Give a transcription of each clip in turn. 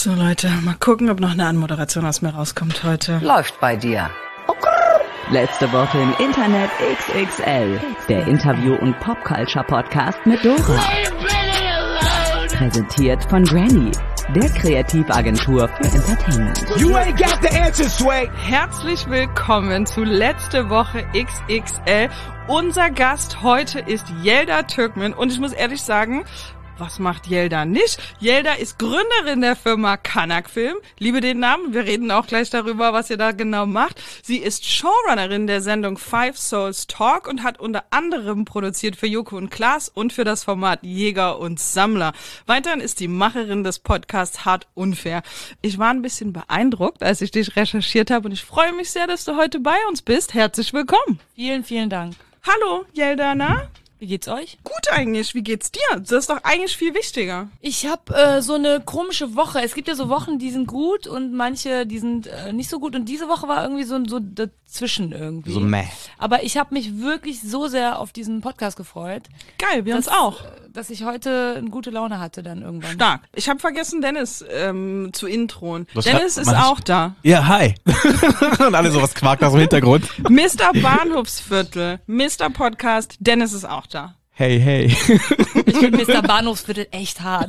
So Leute, mal gucken, ob noch eine Anmoderation aus mir rauskommt heute. Läuft bei dir. Letzte Woche im Internet XXL. Der Interview- und Popculture-Podcast mit Dora. Präsentiert von Granny, der Kreativagentur für Entertainment. You ain't got the answer, Sway. Herzlich willkommen zu Letzte Woche XXL. Unser Gast heute ist Yelda Türkmen und ich muss ehrlich sagen, was macht Yelda nicht? Yelda ist Gründerin der Firma Kanak Film. Liebe den Namen, wir reden auch gleich darüber, was ihr da genau macht. Sie ist Showrunnerin der Sendung Five Souls Talk und hat unter anderem produziert für Joko und Klaas und für das Format Jäger und Sammler. Weiterhin ist sie Macherin des Podcasts Hart Unfair. Ich war ein bisschen beeindruckt, als ich dich recherchiert habe und ich freue mich sehr, dass du heute bei uns bist. Herzlich willkommen. Vielen, vielen Dank. Hallo, Yelda, na? Wie geht's euch? Gut eigentlich. Wie geht's dir? Das ist doch eigentlich viel wichtiger. Ich habe so eine komische Woche. Es gibt ja so Wochen, die sind gut und manche, die sind nicht so gut. Und diese Woche war irgendwie so dazwischen irgendwie. So meh. Aber ich habe mich wirklich so sehr auf diesen Podcast gefreut. Geil, wir uns auch. Dass ich heute eine gute Laune hatte dann irgendwann. Stark. Ich habe vergessen, Dennis zu introen. Was Dennis ist auch da. Ja, hi. Und alle sowas quakt aus dem Hintergrund. Mr. Bahnhofsviertel, Mr. Podcast, Dennis ist auch da. Hey, hey. Ich finde Mr. Bahnhofsviertel echt hart.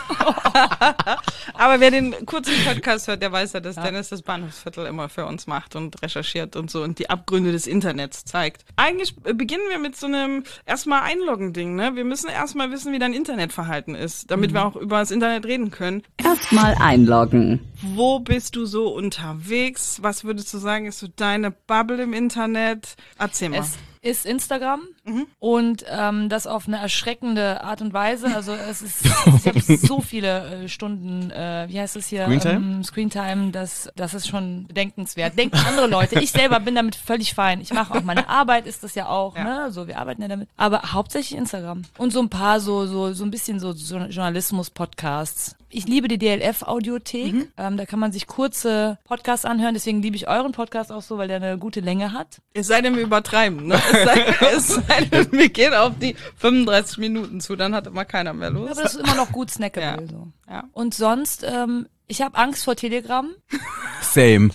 Aber wer den kurzen Podcast hört, der weiß ja, dass Dennis das Bahnhofsviertel immer für uns macht und recherchiert und so und die Abgründe des Internets zeigt. Eigentlich beginnen wir mit so einem erstmal Einloggen-Ding, ne? Wir müssen erstmal wissen, wie dein Internetverhalten ist, damit wir auch über das Internet reden können. Erstmal einloggen. Wo bist du so unterwegs? Was würdest du sagen, ist so deine Bubble im Internet? Erzähl mal. Es ist Instagram und das auf eine erschreckende Art und Weise. Also es ist, ich habe so viele Stunden, wie heißt es hier? Screentime, das ist schon bedenkenswert. Denken andere Leute. Ich selber bin damit völlig fein. Ich mache auch meine Arbeit, ist das ja auch, ne? So, wir arbeiten ja damit. Aber hauptsächlich Instagram. Und so ein paar so ein bisschen so Journalismus-Podcasts. Ich liebe die DLF-Audiothek. Da kann man sich kurze Podcasts anhören. Deswegen liebe ich euren Podcast auch so, weil der eine gute Länge hat. Es sei denn, wir übertreiben, ne? Es sei denn, wir gehen auf die 35 Minuten zu, dann hat immer keiner mehr Lust. Aber das ist immer noch gut snackable. Ja. So. Ja. Und sonst, ich habe Angst vor Telegram. Same.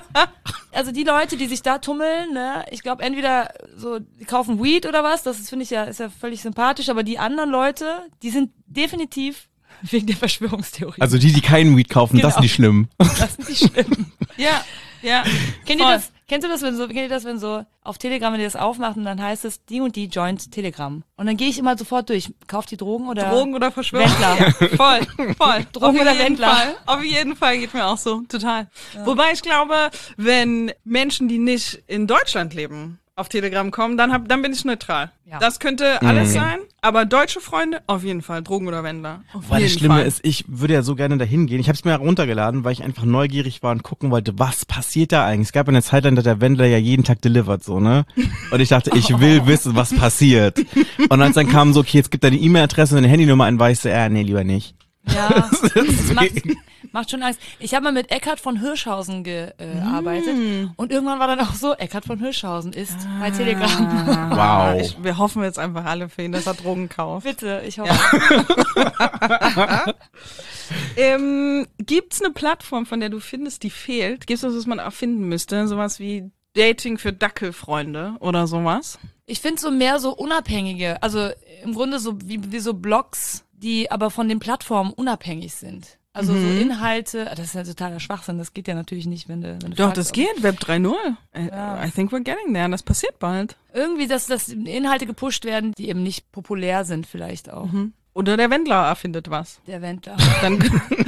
Also die Leute, die sich da tummeln, ne, ich glaube entweder so, die kaufen Weed oder was, das ist, finde ich ja, ist ja völlig sympathisch, aber die anderen Leute, die sind definitiv wegen der Verschwörungstheorie. Also die keinen Weed kaufen, das Genau. sind die schlimm. Das sind die schlimm. Ja, ja. Kennt ihr das, wenn so auf Telegram, wenn ihr das aufmacht und dann heißt es, die und die joint Telegram. Und dann gehe ich immer sofort durch. Kauft die Drogen oder? Drogen oder Verschwörung? Wendler. Ja, voll. Drogen Auf oder jeden Wendler. Fall. Auf jeden Fall geht mir auch so, total. Ja. Wobei ich glaube, wenn Menschen, die nicht in Deutschland leben, auf Telegram kommen, dann bin ich neutral. Ja. Das könnte alles sein, aber deutsche Freunde, auf jeden Fall, Drogen oder Wendler. Weil das Schlimme ist, ich würde ja so gerne dahin gehen. Ich habe es mir runtergeladen, weil ich einfach neugierig war und gucken wollte, was passiert da eigentlich. Es gab eine Zeit lang, da der Wendler ja jeden Tag delivert, so, ne? Und ich dachte, ich will wissen, was passiert. Und als dann kam so, okay, jetzt gibt deine E-Mail-Adresse und deine Handynummer ein, weißt du, nee, lieber nicht. Ja, das macht schon Angst. Ich habe mal mit Eckhard von Hirschhausen gearbeitet und irgendwann war dann auch so, Eckhard von Hirschhausen ist bei Telegram. Wow. Wir hoffen jetzt einfach alle für ihn, dass er Drogen kauft. Bitte, ich hoffe. Gibt's eine Plattform, von der du findest, die fehlt? Gibt's was man erfinden müsste? Sowas wie Dating für Dackelfreunde oder sowas? Ich finde so mehr so unabhängige, also im Grunde so wie so Blogs, die aber von den Plattformen unabhängig sind. Also so Inhalte, das ist ja totaler Schwachsinn, das geht ja natürlich nicht, wenn du Doch, fragst, das geht, Web 3.0. I think we're getting there, das passiert bald. Irgendwie, dass Inhalte gepusht werden, die eben nicht populär sind vielleicht auch. Oder der Wendler erfindet was. Der Wendler. Dann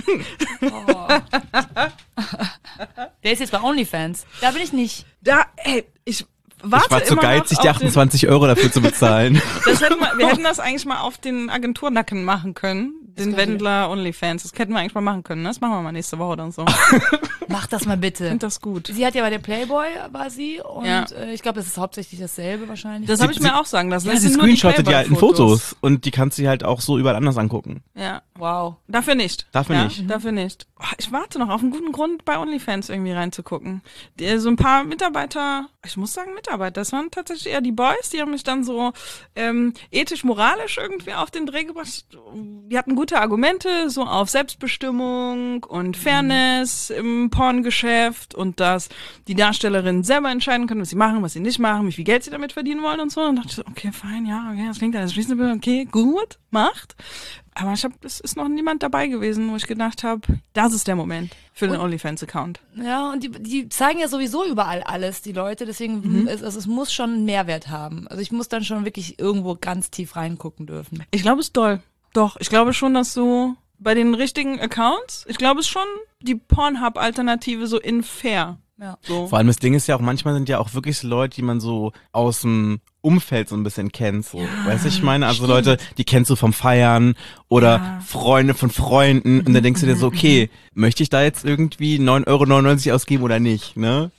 Der ist jetzt bei OnlyFans. Da bin ich nicht. ich warte Ich war zu immer geizig, noch die auf 28 Euro dafür zu bezahlen. wir hätten das eigentlich mal auf den Agenturnacken machen können. Den Wendler OnlyFans. Das hätten wir eigentlich mal machen können. Ne? Das machen wir mal nächste Woche oder so. Mach das mal bitte. Ich finde das gut. Sie hat ja bei der Playboy, war sie. Und Ja. Ich glaube, das ist hauptsächlich dasselbe wahrscheinlich. Das habe ich mir auch sagen lassen. Ja, Das sie sind nur screenshottet die alten Playboy-Fotos. Fotos und die kannst du halt auch so überall anders angucken. Ja. Wow. Dafür nicht. Dafür nicht. Dafür nicht. Ich warte noch auf einen guten Grund, bei OnlyFans irgendwie reinzugucken. So ein paar Mitarbeiter, ich muss sagen Mitarbeiter, das waren tatsächlich eher die Boys, die haben mich dann so ethisch-moralisch irgendwie auf den Dreh gebracht. Die hatten gute Argumente, so auf Selbstbestimmung und Fairness im Porngeschäft und dass die Darstellerinnen selber entscheiden können, was sie machen, was sie nicht machen, wie viel Geld sie damit verdienen wollen und so. Und dachte ich so, okay, fein, ja, okay, das klingt alles reasonable, okay, gut, macht. Aber es ist noch niemand dabei gewesen, wo ich gedacht habe, das ist der Moment für den OnlyFans-Account. Ja, und die zeigen ja sowieso überall alles, die Leute, deswegen es muss schon einen Mehrwert haben. Also ich muss dann schon wirklich irgendwo ganz tief reingucken dürfen. Ich glaube, es ist doll. Doch, ich glaube schon, dass du bei den richtigen Accounts, ich glaube, es ist schon die Pornhub-Alternative so in fair. Ja. So. Vor allem das Ding ist ja auch, manchmal sind ja auch wirklich so Leute, die man so aus dem Umfeld so ein bisschen kennt, so. Weißt du, ich meine, also stimmt. Leute, die kennst du vom Feiern oder Freunde von Freunden und dann denkst du dir so, okay, möchte ich da jetzt irgendwie 9,99 € ausgeben oder nicht, ne?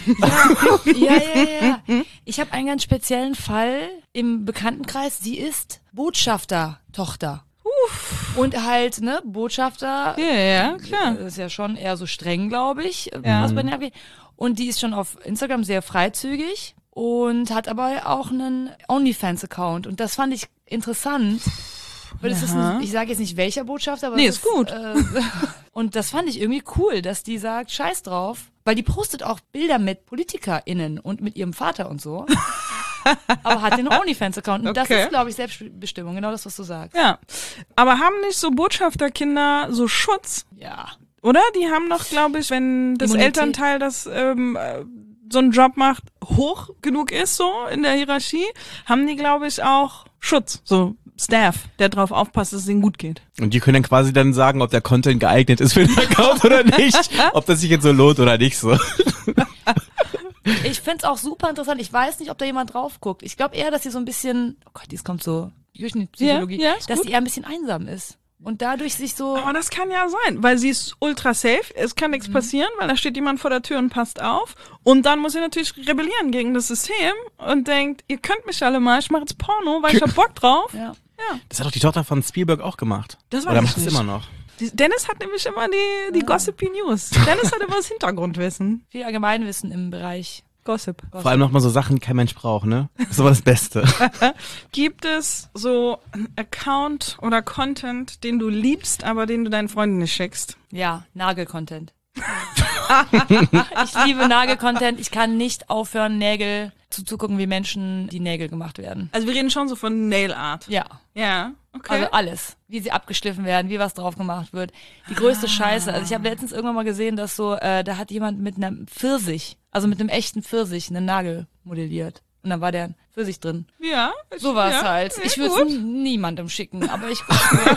Ja. Ich habe einen ganz speziellen Fall im Bekanntenkreis, sie ist Botschaftertochter. Und halt, ne, Botschafter. Ja, klar. Das ist ja schon eher so streng, glaube ich, Ja. was bei denen abgeht. Und die ist schon auf Instagram sehr freizügig und hat aber auch einen OnlyFans-Account. Und das fand ich interessant. Weil das ist ich sage jetzt nicht welcher Botschafter, aber Nee, es ist gut. Und das fand ich irgendwie cool, dass die sagt, scheiß drauf. Weil die postet auch Bilder mit PolitikerInnen und mit ihrem Vater und so. Aber hat den OnlyFans-Account. Und das Okay. ist, glaube ich, Selbstbestimmung. Genau das, was du sagst. Ja. Aber haben nicht so Botschafterkinder so Schutz? Ja. Oder? Die haben doch, glaube ich, wenn das Immunität. Elternteil das so einen Job macht, hoch genug ist, so in der Hierarchie, haben die, glaube ich, auch Schutz. So Staff, der drauf aufpasst, dass es ihnen gut geht. Und die können dann quasi dann sagen, ob der Content geeignet ist für den Account oder nicht, ob das sich jetzt so lohnt oder nicht so. Ich find's auch super interessant. Ich weiß nicht, ob da jemand drauf guckt. Ich glaube eher, dass sie so ein bisschen, oh Gott, dies kommt so durch die Psychologie, Ja, ist dass gut. sie eher ein bisschen einsam ist. Und dadurch sich so, Aber das kann ja sein, weil sie ist ultra safe, es kann nichts passieren, weil da steht jemand vor der Tür und passt auf. Und dann muss sie natürlich rebellieren gegen das System und denkt, ihr könnt mich alle mal, ich mache jetzt Porno, weil ich hab Bock drauf. ja. Das hat doch die Tochter von Spielberg auch gemacht. Das weiß Oder ich macht es nicht. immer noch. Dennis hat nämlich immer die Gossipy News. Dennis hat immer das Hintergrundwissen. Viel Allgemeinwissen im Bereich. Gossip. Vor allem nochmal so Sachen, die kein Mensch braucht, ne? Das ist aber das Beste. Gibt es so einen Account oder Content, den du liebst, aber den du deinen Freunden nicht schickst? Ja, Nagel-Content. Ich liebe Nagel-Content. Ich kann nicht aufhören, Nägel zuzugucken, wie Menschen die Nägel gemacht werden. Also wir reden schon so von Nail Art. Ja. Ja, okay. Also alles. Wie sie abgeschliffen werden, wie was drauf gemacht wird. Die größte Scheiße. Also ich habe letztens irgendwann mal gesehen, dass so, da hat jemand mit einem Pfirsich, also mit einem echten Pfirsich, einen Nagel modelliert. Und dann war der Pfirsich drin. Ja. Sowas ja, halt. ja, Ich würde gut. es niemandem schicken, aber ich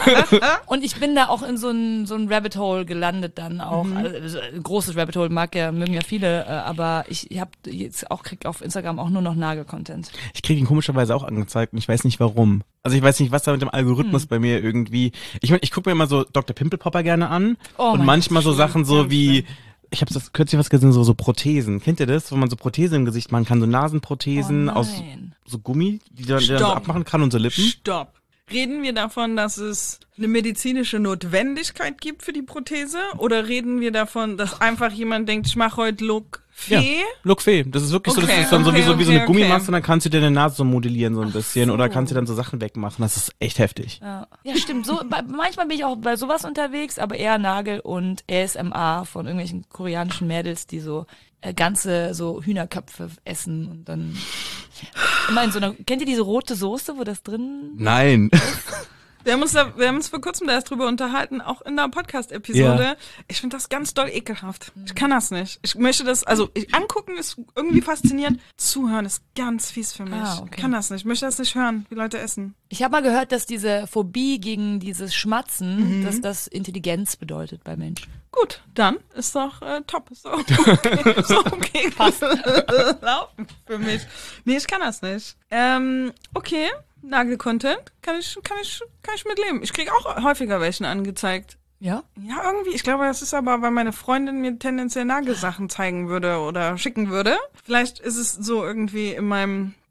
und ich bin da auch in so ein Rabbit Hole gelandet dann auch. Also, ein großes Rabbit Hole mögen ja viele, aber ich habe jetzt auch krieg auf Instagram auch nur noch Nagel-Content. Ich kriege ihn komischerweise auch angezeigt und ich weiß nicht warum. Also ich weiß nicht, was da mit dem Algorithmus bei mir irgendwie. Ich meine, ich gucke mir immer so Dr. Pimpelpopper gerne an Oh und mein manchmal Gott, so Sachen so ganz wie. Ich habe das kürzlich was gesehen, so Prothesen. Kennt ihr das? Wo man so Prothesen im Gesicht machen kann, so Nasenprothesen Oh aus nein. so Gummi, die dann so Stopp. abmachen kann und so Lippen. Stopp. Reden wir davon, dass es eine medizinische Notwendigkeit gibt für die Prothese? Oder reden wir davon, dass einfach jemand denkt, ich mache heute Look Fee? Lookfee. Das ist wirklich so, das Okay, ist dann so wie so eine okay. Gummimaske und dann kannst du dir deine Nase so modellieren so ein bisschen oder kannst du dann so Sachen wegmachen. Das ist echt heftig. Ja, stimmt. So, manchmal bin ich auch bei sowas unterwegs, aber eher Nagel und ASMR von irgendwelchen koreanischen Mädels, die so ganze so Hühnerköpfe essen und dann immer in so einer, kennt ihr diese rote Soße, wo das drin? Nein. Wir haben uns vor kurzem da erst drüber unterhalten, auch in der Podcast-Episode. Ja. Ich finde das ganz doll ekelhaft. Ich kann das nicht. Ich möchte das, also angucken ist irgendwie faszinierend. Zuhören ist ganz fies für mich. Ah, okay. Ich kann das nicht. Ich möchte das nicht hören, wie Leute essen. Ich habe mal gehört, dass diese Phobie gegen dieses Schmatzen, dass das Intelligenz bedeutet bei Menschen. Gut, dann ist doch top. Ist doch okay. Ist doch okay. Passt. Laufen für mich. Nee, ich kann das nicht. Okay. Nagel-Content kann ich mitleben. Ich kriege auch häufiger welchen angezeigt. Ja? Ja, irgendwie. Ich glaube, das ist aber, weil meine Freundin mir tendenziell Nagelsachen zeigen würde oder schicken würde. Vielleicht ist es so irgendwie in meinem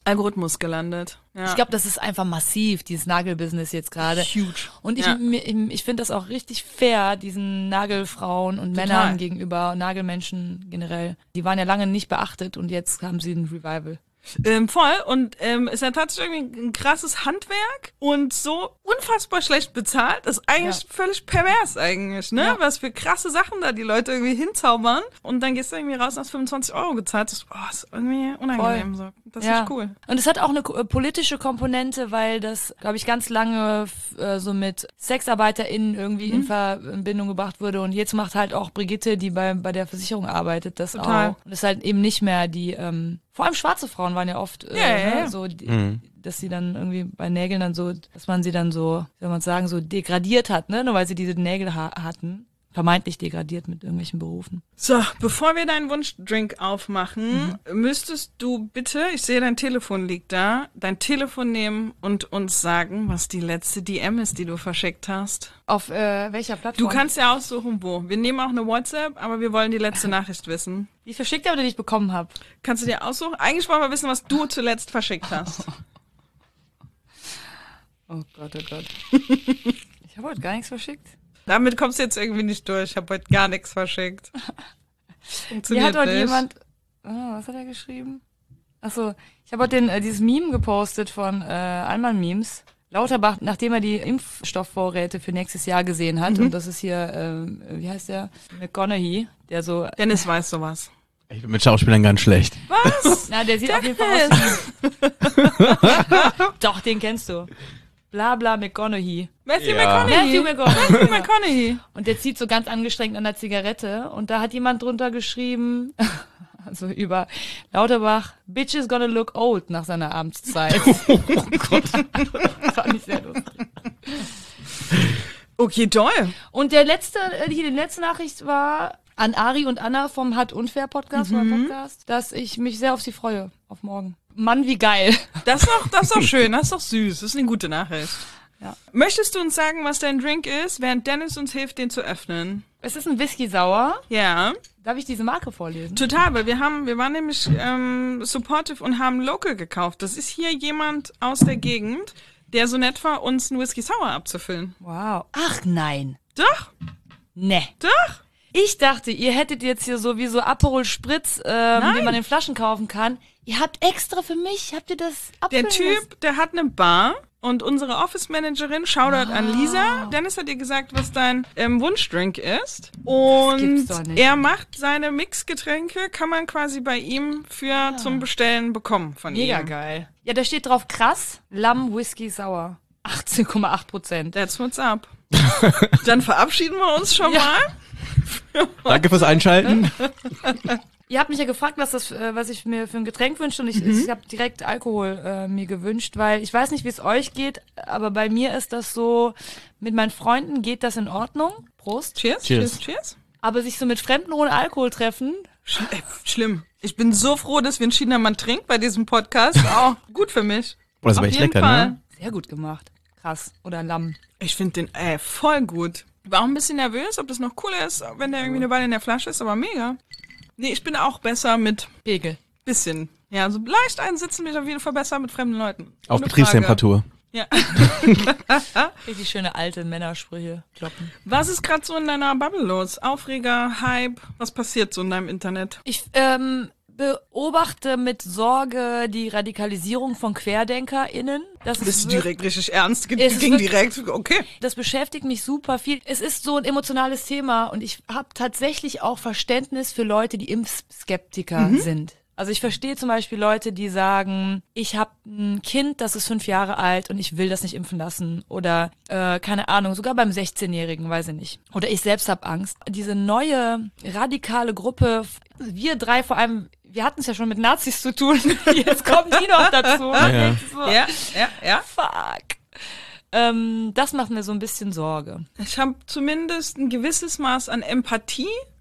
Algorithmus gelandet. Ja. Ich glaube, das ist einfach massiv, dieses Nagelbusiness jetzt gerade. Huge. Und ich finde das auch richtig fair, diesen Nagelfrauen und Total. Männern gegenüber, Nagelmenschen generell. Die waren ja lange nicht beachtet und jetzt haben sie ein Revival. Voll. Und ist ja tatsächlich irgendwie ein krasses Handwerk und so unfassbar schlecht bezahlt. Das ist eigentlich völlig pervers eigentlich, ne? Ja. Was für krasse Sachen da die Leute irgendwie hinzaubern. Und dann gehst du irgendwie raus und hast 25 € gezahlt. Das ist irgendwie unangenehm. So. Das ist nicht cool. Und es hat auch eine politische Komponente, weil das, glaube ich, ganz lange so mit SexarbeiterInnen irgendwie in Verbindung gebracht wurde. Und jetzt macht halt auch Brigitte, die bei der Versicherung arbeitet, das Total. auch. Und es ist halt eben nicht mehr die, vor allem schwarze Frauen waren ja oft so, dass sie dann irgendwie bei Nägeln dann so, dass man sie dann so, wie soll man sagen, so degradiert hat, ne? Nur weil sie diese Nägel hatten. Vermeintlich degradiert mit irgendwelchen Berufen. So, bevor wir deinen Wunschdrink aufmachen, müsstest du bitte, ich sehe, dein Telefon liegt da, dein Telefon nehmen und uns sagen, was die letzte DM ist, die du verschickt hast. Auf welcher Plattform? Du kannst ja aussuchen, wo. Wir nehmen auch eine WhatsApp, aber wir wollen die letzte Nachricht wissen. Die ich verschickt habe oder die ich bekommen habe? Kannst du dir aussuchen? Eigentlich wollen wir wissen, was du zuletzt verschickt hast. Oh Gott, oh Gott. Ich habe heute gar nichts verschickt. Damit kommst du jetzt irgendwie nicht durch. Ich habe heute gar nichts verschickt. Hier Funktioniert hat heute nicht. jemand, was hat er geschrieben? Achso, ich habe heute dieses Meme gepostet von Allmann Memes. Lauterbach, nachdem er die Impfstoffvorräte für nächstes Jahr gesehen hat, und das ist hier, wie heißt der? McConaughey, der so... Dennis weiß sowas. Ich bin mit Schauspielern ganz schlecht. Was? Na, der sieht auf jeden Fall aus. Doch, den kennst du. Blabla McConaughey. Matthew Ja. McConaughey. McConaughey. McConaughey. Und der zieht so ganz angestrengt an der Zigarette und da hat jemand drunter geschrieben, also über Lauterbach, Bitch is gonna look old nach seiner Amtszeit. Oh Gott. Das fand ich sehr lustig. Okay, toll. Und die letzte Nachricht war an Ari und Anna vom Hat Unfair Podcast, dass ich mich sehr auf sie freue, auf morgen. Mann, wie geil. Das ist doch schön, das ist doch süß. Das ist eine gute Nachricht. Ja. Möchtest du uns sagen, was dein Drink ist, während Dennis uns hilft, den zu öffnen? Es ist ein Whisky Sauer. Ja, Darf ich diese Marke vorlesen? total, weil wir waren nämlich supportive und haben Local gekauft. Das ist hier jemand aus der Gegend, der so nett war, uns einen Whisky Sour abzufüllen. Wow. Ach nein. Doch, Ne. doch. Ich dachte, ihr hättet jetzt hier sowieso Aperol Spritz, den man in Flaschen kaufen kann. Ihr habt extra für mich, habt ihr das Der abfüllen lassen? Typ, der hat eine Bar und unsere Office-Managerin, Shoutout an Lisa. Dennis hat dir gesagt, was dein Wunschdrink ist. Und gibt's doch nicht. er macht seine Mixgetränke, kann man quasi bei ihm zum Bestellen bekommen von Mega ihm. geil. Ja, da steht drauf krass, Lamm Whisky Sauer. 18,8%. That's what's up. Dann verabschieden wir uns schon mal. Danke fürs Einschalten. Ihr habt mich ja gefragt, was ich mir für ein Getränk wünsche und ich habe direkt Alkohol mir gewünscht, weil ich weiß nicht, wie es euch geht, aber bei mir ist das so, mit meinen Freunden geht das in Ordnung. Prost. Cheers. Cheers. Cheers. Aber sich so mit Fremden ohne Alkohol treffen, Schlimm. Ich bin so froh, dass wir entschieden haben, man trinkt bei diesem Podcast. Auch gut für mich. Das war Auf echt jeden lecker, Fall. ne? sehr gut gemacht. Krass. Oder Lamm. Ich finde den voll gut. War auch ein bisschen nervös, ob das noch cool ist, wenn der irgendwie eine Weile in der Flasche ist, aber mega. Nee, ich bin auch besser mit Pegel. bisschen. Ja, so leicht einsitzen bin ich auf jeden Fall besser mit fremden Leuten. Auf Ohne Betriebstemperatur. Frage. Ja. Richtig schöne alte Männersprüche kloppen. Was ist gerade so in deiner Bubble los? Aufreger, Hype? Was passiert so in deinem Internet? Ich beobachte mit Sorge die Radikalisierung von QuerdenkerInnen. Das Bist du ist direkt richtig ernst? Es ist Ging wirklich- direkt? Okay. Das beschäftigt mich super viel. Es ist so ein emotionales Thema und ich habe tatsächlich auch Verständnis für Leute, die Impfskeptiker sind. Also ich verstehe zum Beispiel Leute, die sagen, ich habe ein Kind, das ist 5 Jahre alt und ich will das nicht impfen lassen. Oder, keine Ahnung, sogar beim 16-Jährigen, weiß ich nicht. Oder ich selbst habe Angst. Diese neue radikale Gruppe, wir drei vor allem, wir hatten es ja schon mit Nazis zu tun. Jetzt kommen die noch dazu. Man Ja. denkt so, Ja. fuck. Das macht mir so ein bisschen Sorge. Ich habe zumindest ein gewisses Maß an Empathie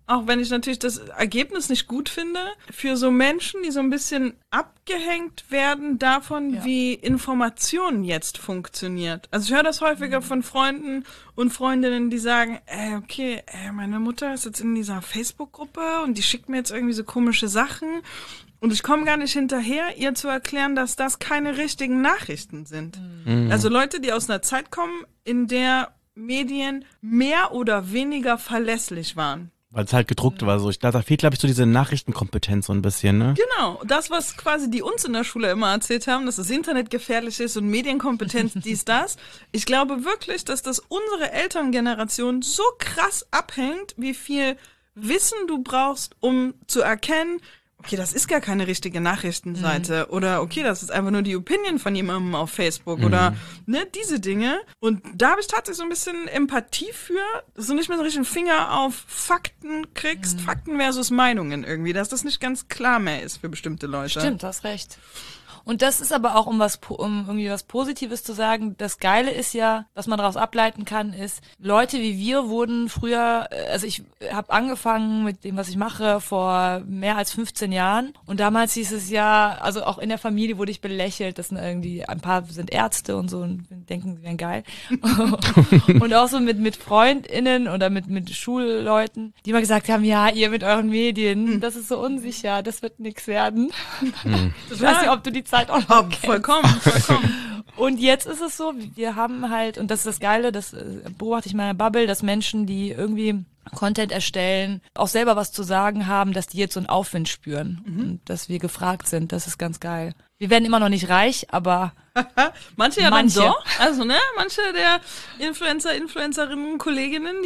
auch wenn ich natürlich das Ergebnis nicht gut finde, für so Menschen, die so ein bisschen abgehängt werden davon, wie Information jetzt funktioniert. Also ich höre das häufiger von Freunden und Freundinnen, die sagen, meine Mutter ist jetzt in dieser Facebook-Gruppe und die schickt mir jetzt irgendwie so komische Sachen und ich komme gar nicht hinterher, ihr zu erklären, dass das keine richtigen Nachrichten sind. Also Leute, die aus einer Zeit kommen, in der Medien mehr oder weniger verlässlich waren. Weil es halt gedruckt war so. Da fehlt, glaube ich, so diese Nachrichtenkompetenz so ein bisschen, ne? Genau. Das, was quasi die uns in der Schule immer erzählt haben, dass das Internet gefährlich ist und Medienkompetenz, das. Ich glaube wirklich, dass das unsere Elterngeneration so krass abhängt, wie viel Wissen du brauchst, um zu erkennen, okay, das ist gar keine richtige Nachrichtenseite oder okay, das ist einfach nur die Opinion von jemandem auf Facebook oder diese Dinge. Und da habe ich tatsächlich so ein bisschen Empathie für, dass du nicht mehr so richtig einen Finger auf Fakten kriegst, Fakten versus Meinungen irgendwie, dass das nicht ganz klar mehr ist für bestimmte Leute. Stimmt, du hast recht. Und das ist aber auch, um irgendwie was Positives zu sagen, das Geile ist ja, was man daraus ableiten kann, ist, Leute wie wir wurden früher, also ich habe angefangen mit dem, was ich mache, vor mehr als 15 Jahren. Und damals hieß es ja, also auch in der Familie wurde ich belächelt, das sind irgendwie, ein paar sind Ärzte und so und denken, sie wären geil. Und auch so mit FreundInnen oder mit Schulleuten, die immer gesagt haben, ja, ihr mit euren Medien, das ist so unsicher, das wird nix werden. Ich weiß nicht, ob du die Zeit auch noch kennst. Vollkommen. Und jetzt ist es so, wir haben halt, und das ist das Geile, das beobachte ich in meiner Bubble, dass Menschen, die irgendwie Content erstellen, auch selber was zu sagen haben, dass die jetzt so einen Aufwind spüren und dass wir gefragt sind. Das ist ganz geil. Wir werden immer noch nicht reich, aber manche ja dann doch. Also, manche der Influencerinnen, Kolleginnen,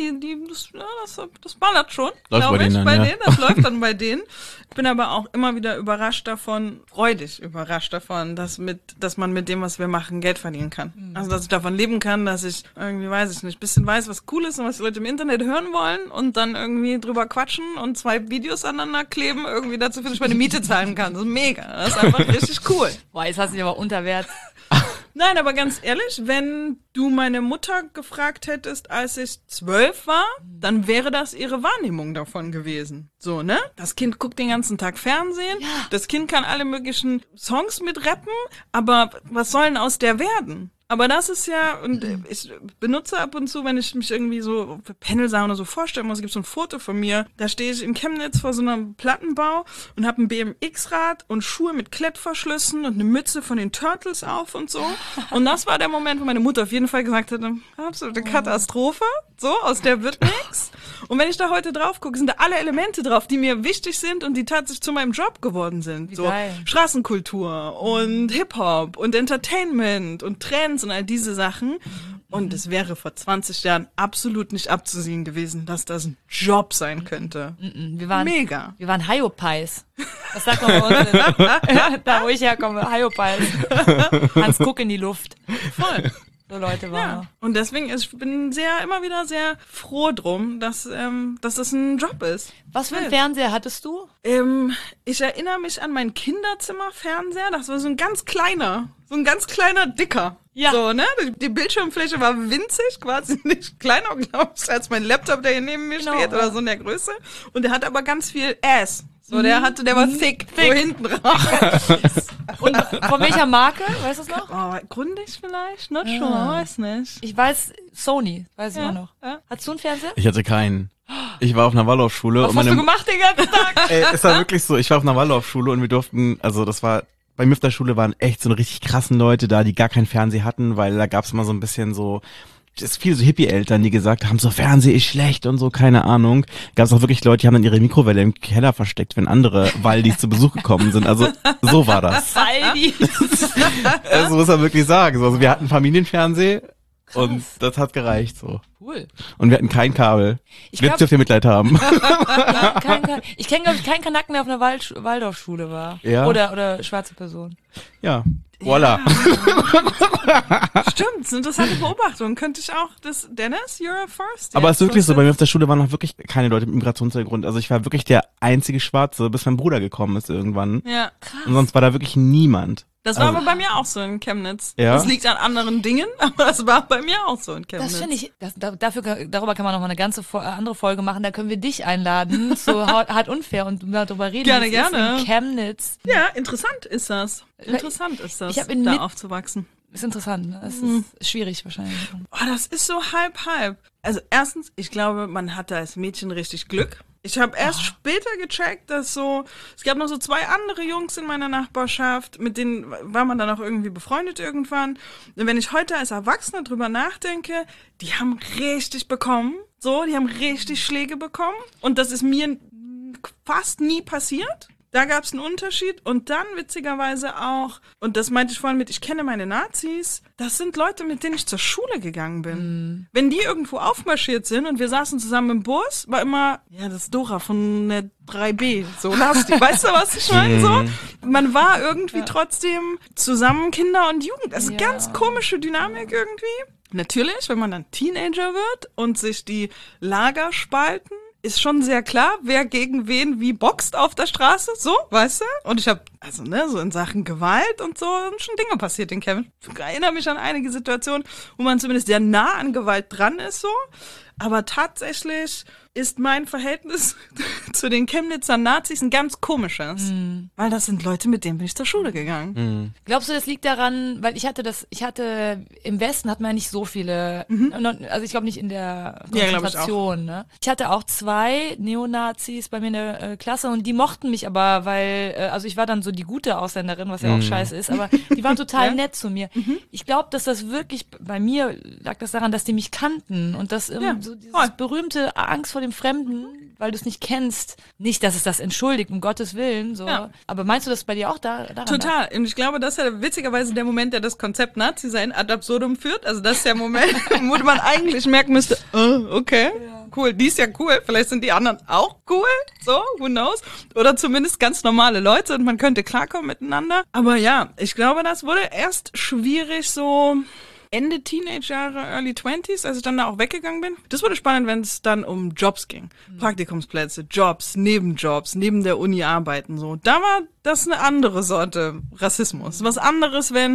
das ballert schon, glaube ich, bei denen. Das läuft dann bei denen. Ich bin aber auch immer wieder freudig überrascht davon, dass man mit dem, was wir machen, Geld verdienen kann. Also, dass ich davon leben kann, dass ich irgendwie, weiß ich nicht, ein bisschen weiß, was cool ist und was die Leute im Internet hören wollen und dann irgendwie drüber quatschen und 2 Videos aneinander kleben, irgendwie dazu, dass ich meine Miete zahlen kann. Das ist mega. Das ist einfach richtig cool. Boah, jetzt hast du dich aber unter Wert. Nein, aber ganz ehrlich, wenn du meine Mutter gefragt hättest, als ich 12 war, dann wäre das ihre Wahrnehmung davon gewesen. So, ne? Das Kind guckt den ganzen Tag Fernsehen, das Kind kann alle möglichen Songs mitrappen, aber was soll denn aus der werden? Aber das ist ja, und ich benutze ab und zu, wenn ich mich irgendwie so für Panel oder so vorstellen muss, gibt es so ein Foto von mir, da stehe ich in Chemnitz vor so einem Plattenbau und habe ein BMX-Rad und Schuhe mit Klettverschlüssen und eine Mütze von den Turtles auf und so. Und das war der Moment, wo meine Mutter auf jeden Fall gesagt hat, absolute Katastrophe, so, aus der wird nix. Und wenn ich da heute drauf gucke, sind da alle Elemente drauf, die mir wichtig sind und die tatsächlich zu meinem Job geworden sind. Wie so geil. Straßenkultur und Hip-Hop und Entertainment und Trends und all diese Sachen. Und es wäre vor 20 Jahren absolut nicht abzusehen gewesen, dass das ein Job sein könnte. Mega. Wir waren Hyopies. Das sagt man bei uns. Da, wo ich herkomme, Hyopies. Hans Guck in die Luft. Voll. So Leute waren. Ja. Und deswegen, ich bin immer wieder sehr froh drum, dass das ein Job ist. Was für einen Fernseher hattest du? Ich erinnere mich an meinen Kinderzimmerfernseher. Das war so ein ganz kleiner, dicker. Ja. So, ne? Die Bildschirmfläche war winzig, quasi nicht kleiner, glaube ich, als mein Laptop, der hier neben mir steht oder so in der Größe. Und der hat aber ganz viel Ass. So, der war thick. So hinten raus. Und von welcher Marke? Weißt du es noch? Grundig vielleicht? Not sure, weiß nicht. Ich weiß, Sony, weiß ich auch noch. Ja. Hattest du einen Fernseher? Ich hatte keinen. Ich war auf einer Waldorfschule. Was hast du gemacht den ganzen Tag? Es war wirklich so, ich war auf einer Waldorfschule und wir durften, also das war, bei mir auf der Schule waren echt so richtig krassen Leute da, die gar keinen Fernseher hatten, weil da gab's immer so ein bisschen so, es ist viele so Hippie-Eltern, die gesagt haben, so Fernseh ist schlecht und so, keine Ahnung. Gab es auch wirklich Leute, die haben dann ihre Mikrowelle im Keller versteckt, wenn andere Waldis zu Besuch gekommen sind. Also so war das. Waldis. Das muss man wirklich sagen. Also wir hatten Familienfernseh und das hat gereicht so. Cool. Und wir hatten kein Kabel. Jetzt dürft ihr Mitleid haben. Ich kenne, glaube ich, keinen Kanaken, der auf einer Waldorfschule war. Ja. Oder schwarze Person. Ja. Voila. Ja. Stimmt, das ist eine interessante Beobachtung. Könnte ich auch Dennis, you're a first. Aber es ist wirklich so, bei mir auf der Schule waren noch wirklich keine Leute mit Migrationshintergrund. Also ich war wirklich der einzige Schwarze, bis mein Bruder gekommen ist irgendwann. Ja, krass. Und sonst war da wirklich niemand. Das war aber bei mir auch so in Chemnitz. Ja? Das liegt an anderen Dingen, aber das war bei mir auch so in Chemnitz. Das finde ich, darüber kann man noch mal eine ganze andere Folge machen. Da können wir dich einladen zu Hart Unfair und darüber reden. Gerne, Ist gerne. in Chemnitz. Ja, interessant ist das. Interessant ist das, da aufzuwachsen. Ist interessant, ne? Es ist schwierig wahrscheinlich. Oh, das ist so halb. Also erstens, ich glaube, man hat da als Mädchen richtig Glück. Ich habe erst später gecheckt, dass es gab noch so 2 andere Jungs in meiner Nachbarschaft, mit denen war man dann auch irgendwie befreundet irgendwann. Und wenn ich heute als Erwachsener drüber nachdenke, die haben richtig bekommen. Die haben richtig Schläge bekommen. Und das ist mir fast nie passiert. Da gab es einen Unterschied und dann witzigerweise auch, und das meinte ich vorhin mit, ich kenne meine Nazis, das sind Leute, mit denen ich zur Schule gegangen bin. Wenn die irgendwo aufmarschiert sind und wir saßen zusammen im Bus, war immer, ja, das ist Dora von der 3B, so lastig. Weißt du, was ich meine? So, man war irgendwie trotzdem zusammen Kinder und Jugend. Also ganz komische Dynamik irgendwie. Natürlich, wenn man dann Teenager wird und sich die Lager spalten, ist schon sehr klar, wer gegen wen wie boxt auf der Straße, so, weißt du? Und ich habe, so in Sachen Gewalt und so, sind schon Dinge passiert in Chemnitz. Ich erinnere mich an einige Situationen, wo man zumindest sehr nah an Gewalt dran ist, so. Aber tatsächlich ist mein Verhältnis zu den Chemnitzer Nazis ein ganz komisches. Weil das sind Leute, mit denen bin ich zur Schule gegangen. Glaubst du, das liegt daran, weil ich hatte im Westen hat man ja nicht so viele, also ich glaube nicht in der Konzentration, ne? Ich hatte auch 2 Neonazis bei mir in der Klasse und die mochten mich aber, weil, also ich war dann so die gute Ausländerin, was ja auch scheiße ist, aber die waren total nett zu mir. Ich glaube, dass das wirklich, bei mir lag das daran, dass die mich kannten und das so dieses berühmte Angst vor dem Fremden, weil du es nicht kennst. Nicht, dass es das entschuldigt, um Gottes Willen, so. Ja. Aber meinst du das bei dir auch daran? Total. Und ich glaube, das ist ja witzigerweise der Moment, der das Konzept Nazi-Sein ad absurdum führt. Also das ist der Moment, wo man eigentlich merken müsste, okay, cool, die ist ja cool. Vielleicht sind die anderen auch cool. So, who knows? Oder zumindest ganz normale Leute und man könnte klarkommen miteinander. Aber ja, ich glaube, das wurde erst schwierig so Ende Teenagerjahre, Early 20s, als ich dann da auch weggegangen bin. Das wurde spannend, wenn es dann um Jobs ging. Praktikumsplätze, Jobs, Nebenjobs, neben der Uni arbeiten, so. Da war das eine andere Sorte Rassismus. Was anderes, wenn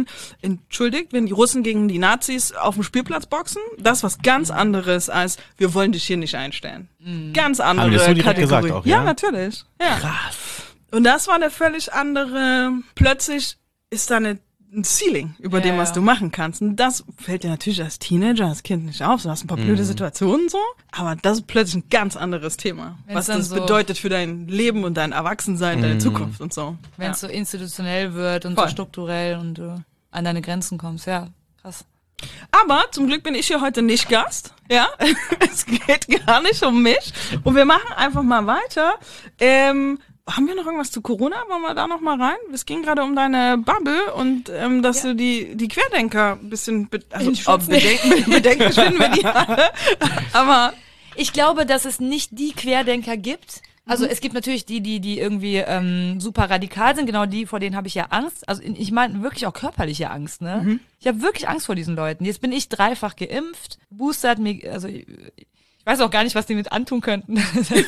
die Russen gegen die Nazis auf dem Spielplatz boxen. Das ist was ganz anderes als, wir wollen dich hier nicht einstellen. Ganz andere das so direkt Kategorie. Gesagt auch, ja? Ja, natürlich. Ja. Krass. Und das war eine völlig andere, plötzlich ist da ein Ceiling über dem, was du machen kannst. Und das fällt dir natürlich als Teenager, als Kind nicht auf. Du hast ein paar blöde Situationen so, aber das ist plötzlich ein ganz anderes Thema. Was das bedeutet für dein Leben und dein Erwachsensein, deine Zukunft und so. Wenn es so institutionell wird und so strukturell und du an deine Grenzen kommst, ja, krass. Aber zum Glück bin ich hier heute nicht Gast. Ja, es geht gar nicht um mich. Und wir machen einfach mal weiter. Haben wir noch irgendwas zu Corona? Wollen wir da noch mal rein? Es ging gerade um deine Bubble und dass du die Querdenker ein bisschen bedenklich finden wir die alle. Aber ich glaube, dass es nicht die Querdenker gibt. Also es gibt natürlich die irgendwie super radikal sind, genau die, vor denen habe ich ja Angst. Also ich meine wirklich auch körperliche Angst, ne? Ich habe wirklich Angst vor diesen Leuten. Jetzt bin ich 3-fach geimpft, boostert mir, also ich weiß auch gar nicht, was die mit antun könnten.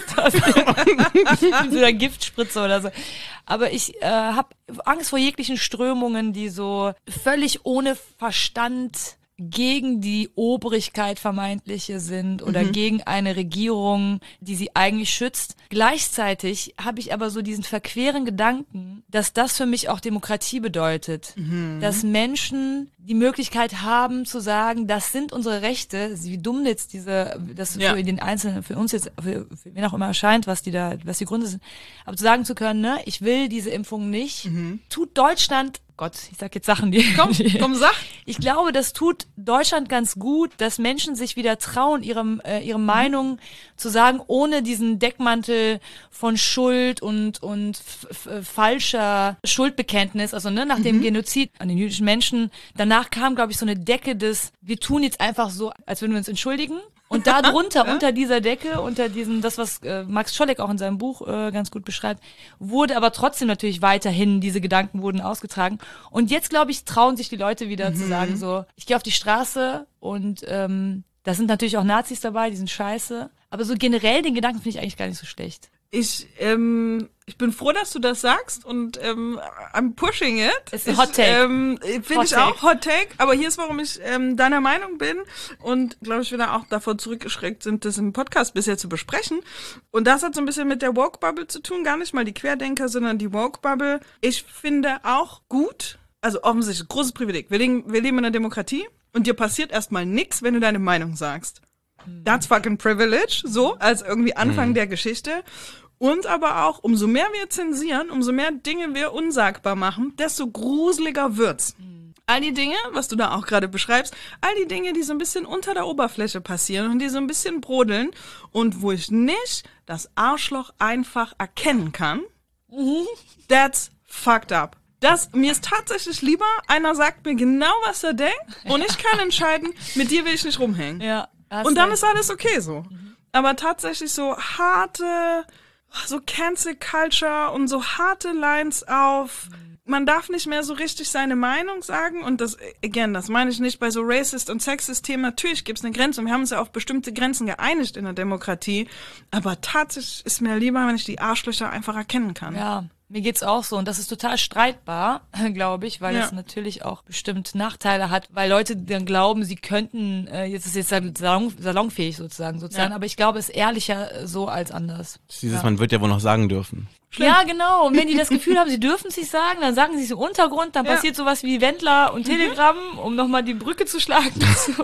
Dieser Giftspritze oder so. Aber ich habe Angst vor jeglichen Strömungen, die so völlig ohne Verstand gegen die Obrigkeit vermeintliche sind oder gegen eine Regierung, die sie eigentlich schützt. Gleichzeitig habe ich aber so diesen verqueren Gedanken, dass das für mich auch Demokratie bedeutet. Dass Menschen die Möglichkeit haben zu sagen, das sind unsere Rechte, wie dumm jetzt das für den Einzelnen, für uns jetzt, für wen auch immer erscheint, was die Gründe sind, aber zu sagen zu können, ne, ich will diese Impfung nicht, tut Deutschland, Gott, ich sag jetzt Sachen, komm, sag. Ich glaube, das tut Deutschland ganz gut, dass Menschen sich wieder trauen, ihre Meinung zu sagen, ohne diesen Deckmantel von Schuld und falscher Schuldbekenntnis, also ne, nach dem Genozid an den jüdischen Menschen. Danach kam, glaube ich, so eine Decke des, wir tun jetzt einfach so, als würden wir uns entschuldigen. Und da drunter, unter dieser Decke, unter diesem, das, was Max Scholleck auch in seinem Buch ganz gut beschreibt, wurde aber trotzdem natürlich weiterhin, diese Gedanken wurden ausgetragen. Und jetzt, glaube ich, trauen sich die Leute wieder zu sagen so, ich gehe auf die Straße und da sind natürlich auch Nazis dabei, die sind scheiße. Aber so generell den Gedanken finde ich eigentlich gar nicht so schlecht. Ich bin froh, dass du das sagst und I'm pushing it. Ist ein Hot Take. Finde ich auch Hot Take, aber hier ist, warum ich deiner Meinung bin und glaube ich wieder auch davor zurückgeschreckt sind, das im Podcast bisher zu besprechen. Und das hat so ein bisschen mit der Woke-Bubble zu tun, gar nicht mal die Querdenker, sondern die Woke-Bubble. Ich finde auch gut, also offensichtlich großes Privileg. Wir leben in einer Demokratie und dir passiert erstmal nix, wenn du deine Meinung sagst. That's fucking privilege, so als irgendwie Anfang der Geschichte. Und aber auch, umso mehr wir zensieren, umso mehr Dinge wir unsagbar machen, desto gruseliger wird's. All die Dinge, was du da auch gerade beschreibst, all die Dinge, die so ein bisschen unter der Oberfläche passieren und die so ein bisschen brodeln und wo ich nicht das Arschloch einfach erkennen kann, that's fucked up. Mir ist tatsächlich lieber, einer sagt mir genau, was er denkt und ich kann entscheiden, mit dir will ich nicht rumhängen. Ja, und dann ist alles okay so. Aber tatsächlich so harte, so Cancel Culture und so harte Lines auf, man darf nicht mehr so richtig seine Meinung sagen und das meine ich nicht bei so Racist und Sexist-Themen, natürlich gibt's eine Grenze und wir haben uns ja auf bestimmte Grenzen geeinigt in der Demokratie, aber tatsächlich ist mir lieber, wenn ich die Arschlöcher einfach erkennen kann. Ja. Mir geht's auch so und das ist total streitbar, glaube ich, weil es natürlich auch bestimmt Nachteile hat, weil Leute dann glauben, sie könnten, jetzt ist jetzt salonfähig sozusagen, aber ich glaube, es ist ehrlicher so als anders. Man wird ja wohl noch sagen dürfen. Schlimm. Ja, genau. Und wenn die das Gefühl haben, sie dürfen es nicht sagen, dann sagen sie es im Untergrund, dann passiert sowas wie Wendler und Telegram, um nochmal die Brücke zu schlagen. So.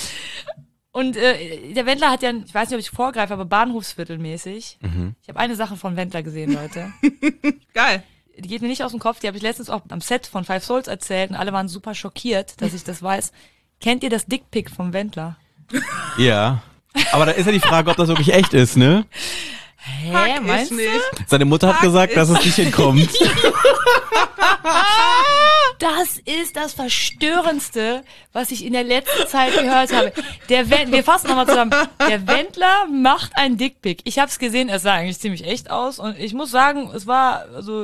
Und der Wendler hat ja, ich weiß nicht, ob ich vorgreife, aber Bahnhofsviertelmäßig. Ich habe eine Sache von Wendler gesehen, Leute. Geil. Die geht mir nicht aus dem Kopf, die habe ich letztens auch am Set von Five Souls erzählt und alle waren super schockiert, dass ich das weiß. Kennt ihr das Dickpick vom Wendler? Ja. Aber da ist ja die Frage, ob das wirklich echt ist, ne? Hä, meinst du? Seine Mutter hat gesagt, dass es nicht hinkommt. Das ist das Verstörendste, was ich in der letzten Zeit gehört habe. Wir fassen nochmal zusammen. Der Wendler macht ein Dickpick. Ich habe es gesehen, es sah eigentlich ziemlich echt aus. Und ich muss sagen, es war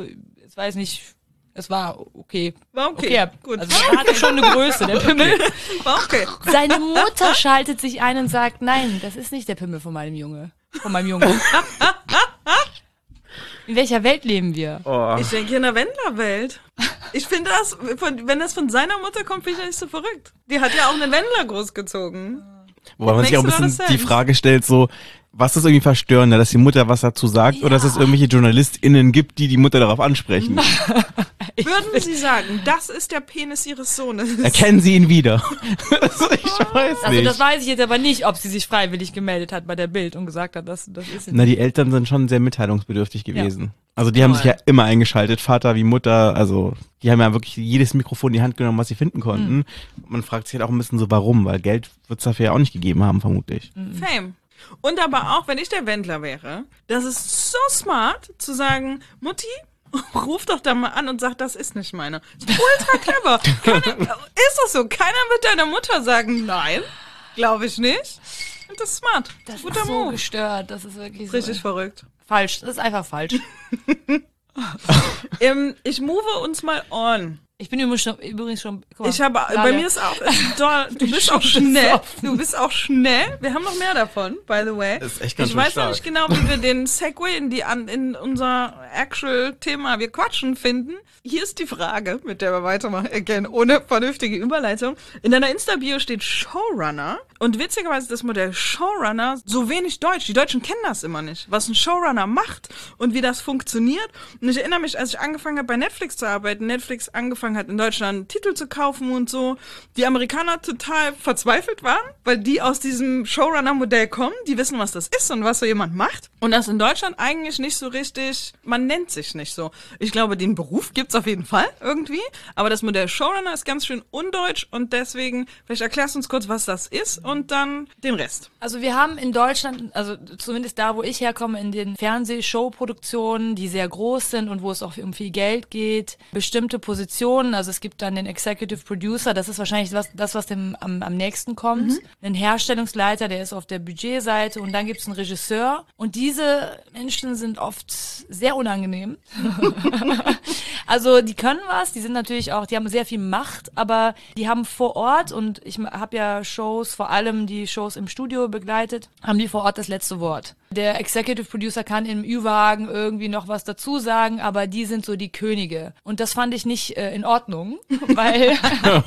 okay. War okay. Gut. Also er hatte schon eine Größe, der Pimmel. War okay. Seine Mutter schaltet sich ein und sagt, nein, das ist nicht der Pimmel von meinem Junge. In welcher Welt leben wir? Oh. Ich denke in der Wendler-Welt. Ich finde das, wenn das von seiner Mutter kommt, finde ich nicht so verrückt. Die hat ja auch einen Wendler großgezogen. Wobei man sich auch ein bisschen die Frage stellt, so, was ist irgendwie verstörender, dass die Mutter was dazu sagt oder dass es irgendwelche JournalistInnen gibt, die Mutter darauf ansprechen? Würden Sie sagen, das ist der Penis Ihres Sohnes? Erkennen Sie ihn wieder? Ich weiß nicht. Also das weiß ich jetzt aber nicht, ob sie sich freiwillig gemeldet hat bei der Bild und gesagt hat, das ist Na, die Eltern sind schon sehr mitteilungsbedürftig gewesen. Ja. Also die haben sich ja immer eingeschaltet, Vater wie Mutter, also die haben ja wirklich jedes Mikrofon in die Hand genommen, was sie finden konnten. Man fragt sich halt auch ein bisschen so, warum, weil Geld wird es dafür ja auch nicht gegeben haben, vermutlich. Fame. Und aber auch, wenn ich der Wendler wäre, das ist so smart zu sagen, Mutti, ruf doch da mal an und sag, das ist nicht meine. Das ist ultra clever. Ist das so? Keiner wird deiner Mutter sagen, nein, glaube ich nicht. Und das ist smart. Das guter ist so Move. gestört. Das ist wirklich so. Richtig verrückt. Falsch. Das ist einfach falsch. Ich move uns mal on. Ich bin übrigens schon. Bei mir ist auch, du bist auch schnell. Du bist auch schnell. Wir haben noch mehr davon, by the way. Das ist echt ganz ich weiß noch nicht genau, wie wir den Segway in unser actual Thema wir quatschen finden. Hier ist die Frage, mit der wir weitermachen, again, ohne vernünftige Überleitung. In deiner Insta-Bio steht Showrunner. Und witzigerweise ist das Modell Showrunner so wenig deutsch. Die Deutschen kennen das immer nicht, was ein Showrunner macht und wie das funktioniert. Und ich erinnere mich, als ich angefangen habe, bei Netflix zu arbeiten, Netflix angefangen hat, in Deutschland Titel zu kaufen und so, die Amerikaner total verzweifelt waren, weil die aus diesem Showrunner-Modell kommen, die wissen, was das ist und was so jemand macht. Und das in Deutschland eigentlich nicht so richtig, man nennt sich nicht so. Ich glaube, den Beruf gibt's auf jeden Fall irgendwie, aber das Modell Showrunner ist ganz schön undeutsch und deswegen, vielleicht erklärst du uns kurz, was das ist und dann den Rest. Also wir haben in Deutschland, also zumindest da, wo ich herkomme, in den Fernsehshow-Produktionen, die sehr groß sind und wo es auch um viel Geld geht, bestimmte Positionen Positionen. Also es gibt dann den Executive Producer, das ist wahrscheinlich was dem am nächsten kommt. Einen Herstellungsleiter, der ist auf der Budgetseite und dann gibt es einen Regisseur. Und diese Menschen sind oft sehr unangenehm. Also die können was, die sind natürlich auch, die haben sehr viel Macht, aber die haben vor Ort, und ich habe ja Shows, vor allem die Shows im Studio begleitet, haben die vor Ort das letzte Wort. Der Executive Producer kann im Ü-Wagen irgendwie noch was dazu sagen, aber die sind so die Könige. Und das fand ich nicht in Ordnung, weil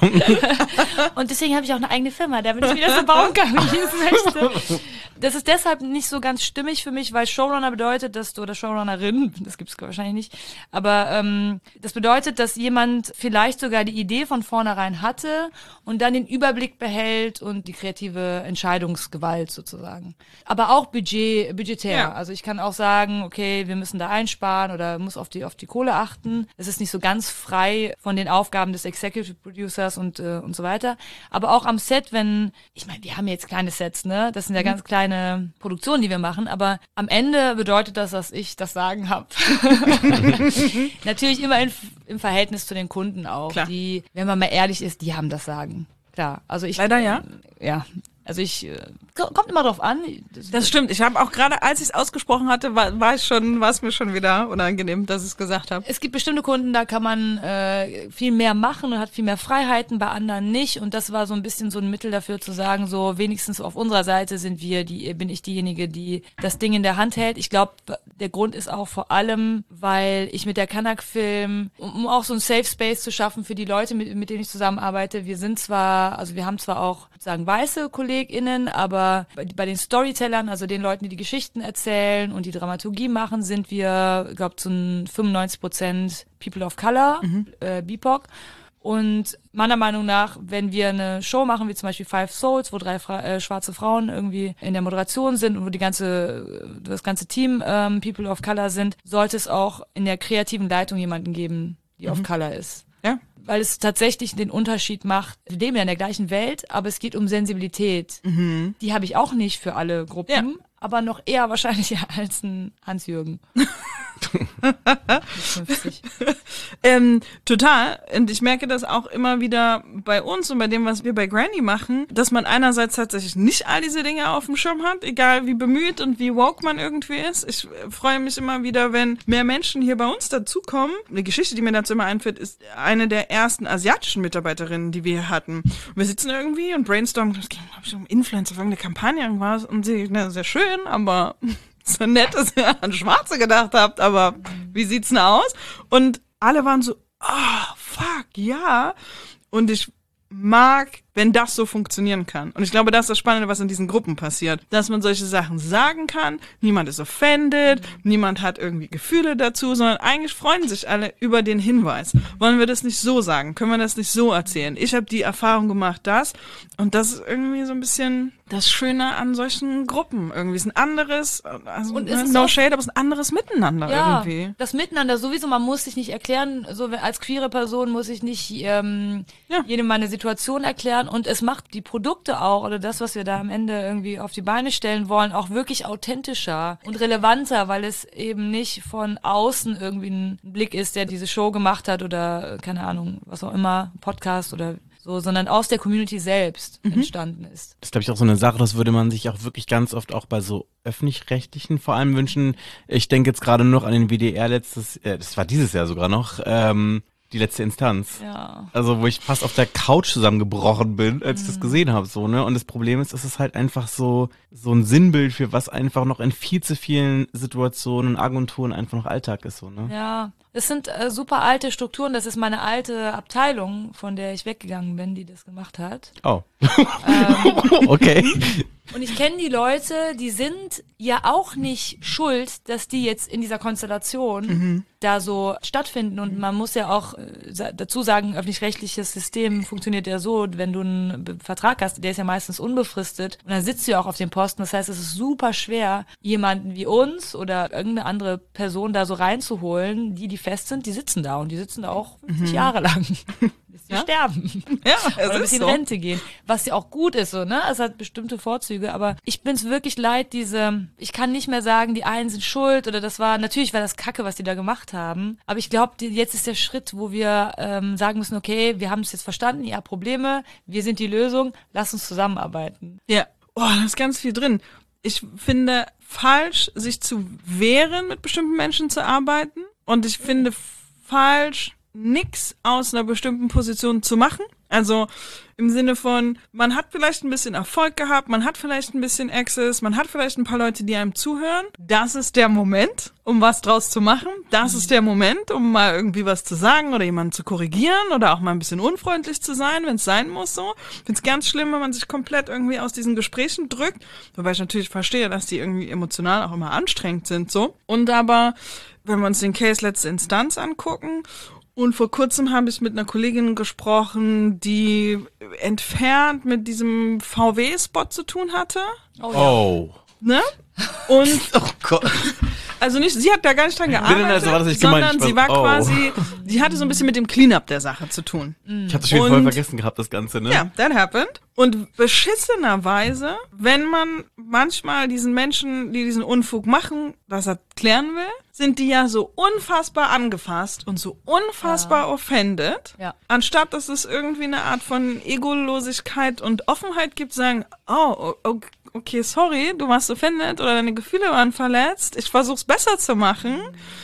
und deswegen habe ich auch eine eigene Firma, damit ich wieder so bauen kann, wie ich es möchte. Das ist deshalb nicht so ganz stimmig für mich, weil Showrunner bedeutet, dass du, oder Showrunnerin, das gibt's wahrscheinlich nicht, aber das bedeutet, dass jemand vielleicht sogar die Idee von vornherein hatte und dann den Überblick behält und die kreative Entscheidungsgewalt sozusagen. Aber auch budgetär. Ja. Also ich kann auch sagen, okay, wir müssen da einsparen oder muss auf die Kohle achten. Es ist nicht so ganz frei von den Aufgaben des Executive Producers und so weiter. Aber auch am Set, ich meine, wir haben jetzt kleine Sets, ne? Das sind ja ganz kleine Produktionen, die wir machen, aber am Ende bedeutet das, dass ich das Sagen habe. Natürlich immer im Verhältnis zu den Kunden auch. Klar. Die, wenn man mal ehrlich ist, die haben das Sagen. Klar. Also leider ja. Ja. Also kommt immer drauf an. Das stimmt. Ich habe auch gerade, als ich es ausgesprochen hatte, war es mir schon wieder unangenehm, dass ich es gesagt habe. Es gibt bestimmte Kunden, da kann man viel mehr machen und hat viel mehr Freiheiten, bei anderen nicht. Und das war so ein bisschen so ein Mittel dafür zu sagen, so wenigstens auf unserer Seite bin ich diejenige, die das Ding in der Hand hält. Ich glaube, der Grund ist auch vor allem, weil ich mit der Kanak-Film, um auch so ein Safe Space zu schaffen für die Leute, mit denen ich zusammenarbeite, wir haben zwar auch sozusagen weiße KollegInnen, aber bei den Storytellern, also den Leuten, die die Geschichten erzählen und die Dramaturgie machen, sind wir, ich glaube, zu 95% People of Color, BIPOC. Und meiner Meinung nach, wenn wir eine Show machen, wie zum Beispiel Five Souls, wo 3 schwarze Frauen irgendwie in der Moderation sind und wo das ganze Team People of Color sind, sollte es auch in der kreativen Leitung jemanden geben, die of Color ist. Ja. Weil es tatsächlich den Unterschied macht. Wir leben ja in der gleichen Welt, aber es geht um Sensibilität. Die habe ich auch nicht für alle Gruppen, aber noch eher wahrscheinlich als ein Hans-Jürgen. 50. Total. Und ich merke das auch immer wieder bei uns und bei dem, was wir bei Granny machen, dass man einerseits tatsächlich nicht all diese Dinge auf dem Schirm hat, egal wie bemüht und wie woke man irgendwie ist. Ich freue mich immer wieder, wenn mehr Menschen hier bei uns dazukommen. Eine Geschichte, die mir dazu immer einfällt, ist eine der ersten asiatischen Mitarbeiterinnen, die wir hier hatten. Und wir sitzen irgendwie und brainstormen, es ging, glaube ich, um Influencer, irgendeine Kampagne irgendwas, und sie, sehr schön, aber so nett, dass ihr an Schwarze gedacht habt, aber wie sieht's denn aus? Und alle waren so, fuck, ja. Und ich mag, wenn das so funktionieren kann. Und ich glaube, das ist das Spannende, was in diesen Gruppen passiert. Dass man solche Sachen sagen kann, niemand ist offended, niemand hat irgendwie Gefühle dazu, sondern eigentlich freuen sich alle über den Hinweis. Wollen wir das nicht so sagen? Können wir das nicht so erzählen? Ich habe die Erfahrung gemacht, und das ist irgendwie so ein bisschen das Schöne an solchen Gruppen. Irgendwie ist ein anderes, also und no shade, aber es ist ein anderes Miteinander irgendwie. Das Miteinander sowieso, man muss sich nicht erklären, so als queere Person muss ich nicht jedem meine Situation erklären, und es macht die Produkte auch, oder das, was wir da am Ende irgendwie auf die Beine stellen wollen, auch wirklich authentischer und relevanter, weil es eben nicht von außen irgendwie ein Blick ist, der diese Show gemacht hat oder, keine Ahnung, was auch immer, Podcast oder so, sondern aus der Community selbst entstanden ist. Das ist, glaube ich, auch so eine Sache, das würde man sich auch wirklich ganz oft auch bei so öffentlich-rechtlichen vor allem wünschen. Ich denke jetzt gerade noch an den WDR das war dieses Jahr sogar noch, die letzte Instanz. Ja. Also, wo ich fast auf der Couch zusammengebrochen bin, als ich das gesehen habe, so, ne? Und das Problem ist, es ist halt einfach so ein Sinnbild für was einfach noch in viel zu vielen Situationen und Agenturen einfach noch Alltag ist, so, ne? Ja. Es sind super alte Strukturen. Das ist meine alte Abteilung, von der ich weggegangen bin, die das gemacht hat. Oh. Okay. Und ich kenne die Leute, die sind ja auch nicht schuld, dass die jetzt in dieser Konstellation da so stattfinden. Und man muss ja auch dazu sagen, öffentlich-rechtliches System funktioniert ja so, wenn du einen Vertrag hast, der ist ja meistens unbefristet. Und dann sitzt du ja auch auf dem Posten. Das heißt, es ist super schwer, jemanden wie uns oder irgendeine andere Person da so reinzuholen, die fest sind, die sitzen da. Und die sitzen da auch 50 Jahre lang. bis sie sterben. Ja, oder bis sie in Rente gehen. Was ja auch gut ist, so, ne? Es hat bestimmte Vorzüge, aber ich bin's wirklich leid, ich kann nicht mehr sagen, die einen sind schuld oder natürlich war das Kacke, was die da gemacht haben, aber ich glaube, jetzt ist der Schritt, wo wir sagen müssen, okay, wir haben es jetzt verstanden, ihr habt Probleme, wir sind die Lösung, lasst uns zusammenarbeiten. Ja, da ist ganz viel drin. Ich finde falsch, sich zu wehren, mit bestimmten Menschen zu arbeiten. Und ich finde falsch, nix aus einer bestimmten Position zu machen. Also im Sinne von, man hat vielleicht ein bisschen Erfolg gehabt, man hat vielleicht ein bisschen Access, man hat vielleicht ein paar Leute, die einem zuhören. Das ist der Moment, um was draus zu machen. Das ist der Moment, um mal irgendwie was zu sagen oder jemanden zu korrigieren oder auch mal ein bisschen unfreundlich zu sein, wenn es sein muss so. Ich finde es ganz schlimm, wenn man sich komplett irgendwie aus diesen Gesprächen drückt. Wobei ich natürlich verstehe, dass die irgendwie emotional auch immer anstrengend sind so. Und aber, wenn wir uns den Case letzte Instanz angucken, und vor kurzem habe ich mit einer Kollegin gesprochen, die entfernt mit diesem VW-Spot zu tun hatte. Oh. Ne? Und Oh Gott. also nicht, sie hat da gar nicht dran gearbeitet, Also war das nicht sondern gemeint. sie war quasi, die hatte so ein bisschen mit dem Cleanup der Sache zu tun. Ich habe das schon voll vergessen gehabt, das Ganze, ne? Ja, that happened. Und beschissenerweise, wenn man manchmal diesen Menschen, die diesen Unfug machen, das erklären will, sind die ja so unfassbar angefasst und so unfassbar offended, anstatt dass es irgendwie eine Art von Egolosigkeit und Offenheit gibt, sagen, okay, sorry, du warst offended oder deine Gefühle waren verletzt, ich versuch's besser zu machen.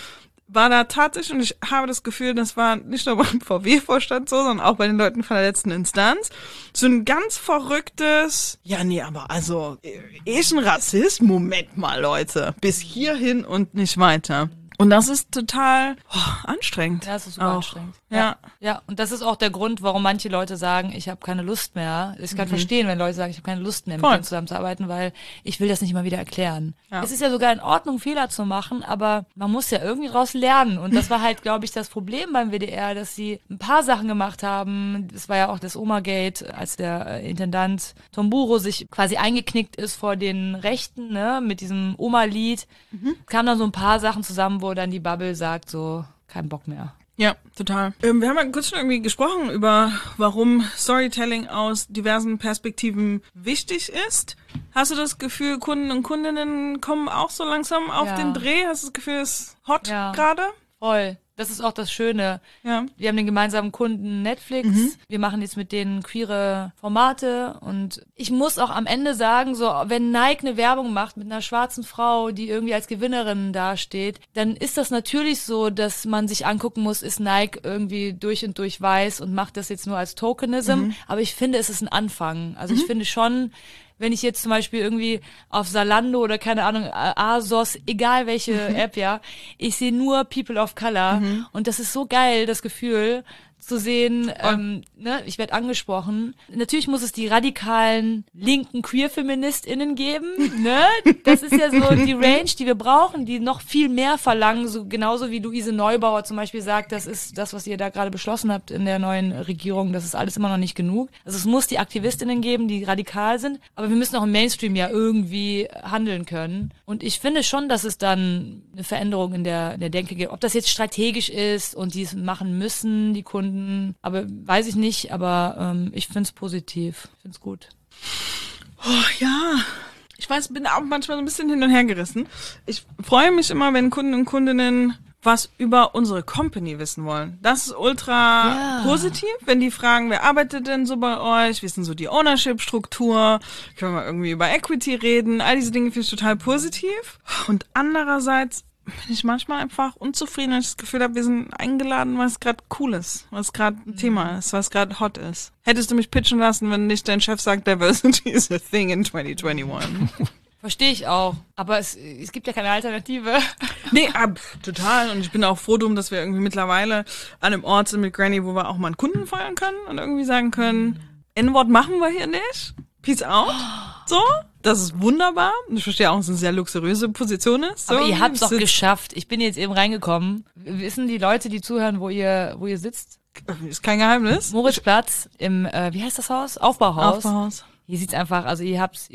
War da tatsächlich, und ich habe das Gefühl, das war nicht nur beim VW-Vorstand so, sondern auch bei den Leuten von der letzten Instanz, so ein ganz verrücktes, aber also, ich ein Rassist? Moment mal, Leute, bis hierhin und nicht weiter. Und das ist total anstrengend. Ja, das ist super anstrengend. Ja, und das ist auch der Grund, warum manche Leute sagen, ich habe keine Lust mehr. Ich kann verstehen, wenn Leute sagen, ich habe keine Lust mehr, mit denen zusammenzuarbeiten, weil ich will das nicht mal wieder erklären. Ja. Es ist ja sogar in Ordnung, Fehler zu machen, aber man muss ja irgendwie draus lernen. Und das war halt, glaube ich, das Problem beim WDR, dass sie ein paar Sachen gemacht haben. Das war ja auch das Oma-Gate, als der Intendant Tomburo sich quasi eingeknickt ist vor den Rechten, ne, mit diesem Oma-Lied. Kamen dann so ein paar Sachen zusammen, wo dann die Bubble sagt, so, kein Bock mehr. Ja, total. Wir haben ja kurz schon irgendwie gesprochen über, warum Storytelling aus diversen Perspektiven wichtig ist. Hast du das Gefühl, Kunden und Kundinnen kommen auch so langsam auf den Dreh? Hast du das Gefühl, es ist hot gerade? Voll. Das ist auch das Schöne. Ja. Wir haben den gemeinsamen Kunden Netflix. Wir machen jetzt mit denen queere Formate. Und ich muss auch am Ende sagen, so, wenn Nike eine Werbung macht mit einer schwarzen Frau, die irgendwie als Gewinnerin dasteht, dann ist das natürlich so, dass man sich angucken muss, ist Nike irgendwie durch und durch weiß und macht das jetzt nur als Tokenism. Aber ich finde, es ist ein Anfang. Also ich finde schon, wenn ich jetzt zum Beispiel irgendwie auf Zalando oder keine Ahnung, ASOS, egal welche App, ich sehe nur People of Color und das ist so geil, das Gefühl zu sehen, ich werde angesprochen. Natürlich muss es die radikalen linken Queer-FeministInnen geben, ne? Das ist ja so die Range, die wir brauchen, die noch viel mehr verlangen, so genauso wie Luise Neubauer zum Beispiel sagt, das ist das, was ihr da gerade beschlossen habt in der neuen Regierung, das ist alles immer noch nicht genug. Also es muss die AktivistInnen geben, die radikal sind, aber wir müssen auch im Mainstream ja irgendwie handeln können. Und ich finde schon, dass es dann eine Veränderung in der Denke gibt. Ob das jetzt strategisch ist und die es machen müssen, die Kunden, aber weiß ich nicht, aber ich find's positiv, ich find's gut. Ich weiß, bin auch manchmal so ein bisschen hin und her gerissen. Ich freue mich immer, wenn Kunden und Kundinnen was über unsere Company wissen wollen. Das ist ultra positiv, wenn die fragen, wer arbeitet denn so bei euch, wie ist denn so die Ownership-Struktur, können wir irgendwie über Equity reden, all diese Dinge finde ich total positiv. Und andererseits bin ich manchmal einfach unzufrieden, wenn ich das Gefühl habe, wir sind eingeladen, weil es gerade cool ist, weil es gerade ein Thema ist, weil es gerade hot ist. Hättest du mich pitchen lassen, wenn nicht dein Chef sagt, Diversity is a thing in 2021? Verstehe ich auch, aber es gibt ja keine Alternative. Nee, total. Und ich bin auch froh drum, dass wir irgendwie mittlerweile an einem Ort sind mit Granny, wo wir auch mal einen Kunden feuern können und irgendwie sagen können, N-Wort machen wir hier nicht. Peace out. So, das ist wunderbar. Und ich verstehe auch, dass es eine sehr luxuriöse Position ist. So, aber ihr habt es doch geschafft. Ich bin jetzt eben reingekommen. Wissen die Leute, die zuhören, wo ihr sitzt? Ist kein Geheimnis. Moritzplatz im, wie heißt das Haus? Aufbauhaus. Aufbauhaus. Hier sieht's einfach, also ihr habt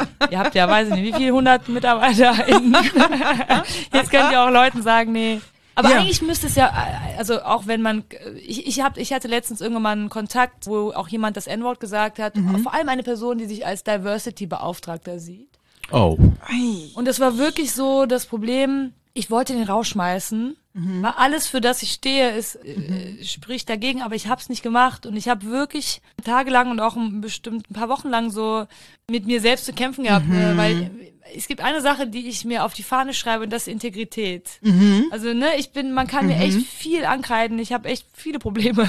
ja, weiß ich nicht, wie viele 100 MitarbeiterInnen. Jetzt könnt ihr auch Leuten sagen, nee, Aber eigentlich müsste es ja, also auch wenn man, ich hatte letztens irgendwann mal einen Kontakt, wo auch jemand das N-Wort gesagt hat, vor allem eine Person, die sich als Diversity-Beauftragter sieht. Oh. Und das war wirklich so das Problem, ich wollte den rausschmeißen, weil alles, für das ich stehe, spricht dagegen, aber ich habe es nicht gemacht und ich habe wirklich tagelang und auch bestimmt ein paar Wochen lang so mit mir selbst zu kämpfen gehabt, weil es gibt eine Sache, die ich mir auf die Fahne schreibe, und das ist Integrität. Also, man kann mir echt viel ankreiden, ich habe echt viele Probleme.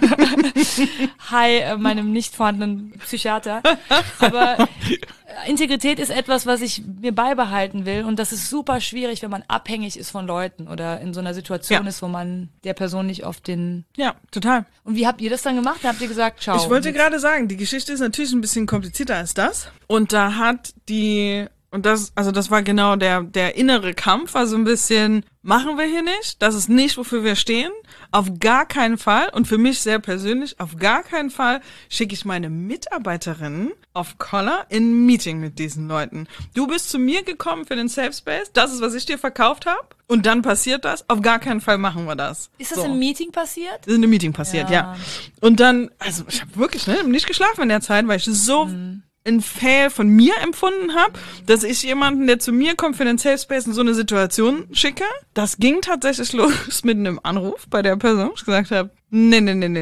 Hi, meinem nicht vorhandenen Psychiater. Aber Integrität ist etwas, was ich mir beibehalten will, und das ist super schwierig, wenn man abhängig ist von Leuten oder in so einer Situation ist, wo man der Person nicht auf den... Ja, total. Und wie habt ihr das dann gemacht? Da habt ihr gesagt, ciao. Ich wollte gerade sagen, die Geschichte ist natürlich ein bisschen komplizierter als das. Und da hat das war genau der innere Kampf, also ein bisschen, machen wir hier nicht, das ist nicht, wofür wir stehen, auf gar keinen Fall, und für mich sehr persönlich, auf gar keinen Fall schicke ich meine Mitarbeiterinnen of Color in ein Meeting mit diesen Leuten. Du bist zu mir gekommen für den Safe Space, das ist, was ich dir verkauft habe, und dann passiert das, auf gar keinen Fall machen wir das. Ist das im Meeting passiert? Das ist in einem Meeting passiert, ja. Und dann, also ich habe wirklich nicht geschlafen in der Zeit, weil ich so ein Fail von mir empfunden habe, dass ich jemanden, der zu mir kommt für den Safe Space, in so eine Situation schicke. Das ging tatsächlich los mit einem Anruf bei der Person. Ich gesagt habe, nee.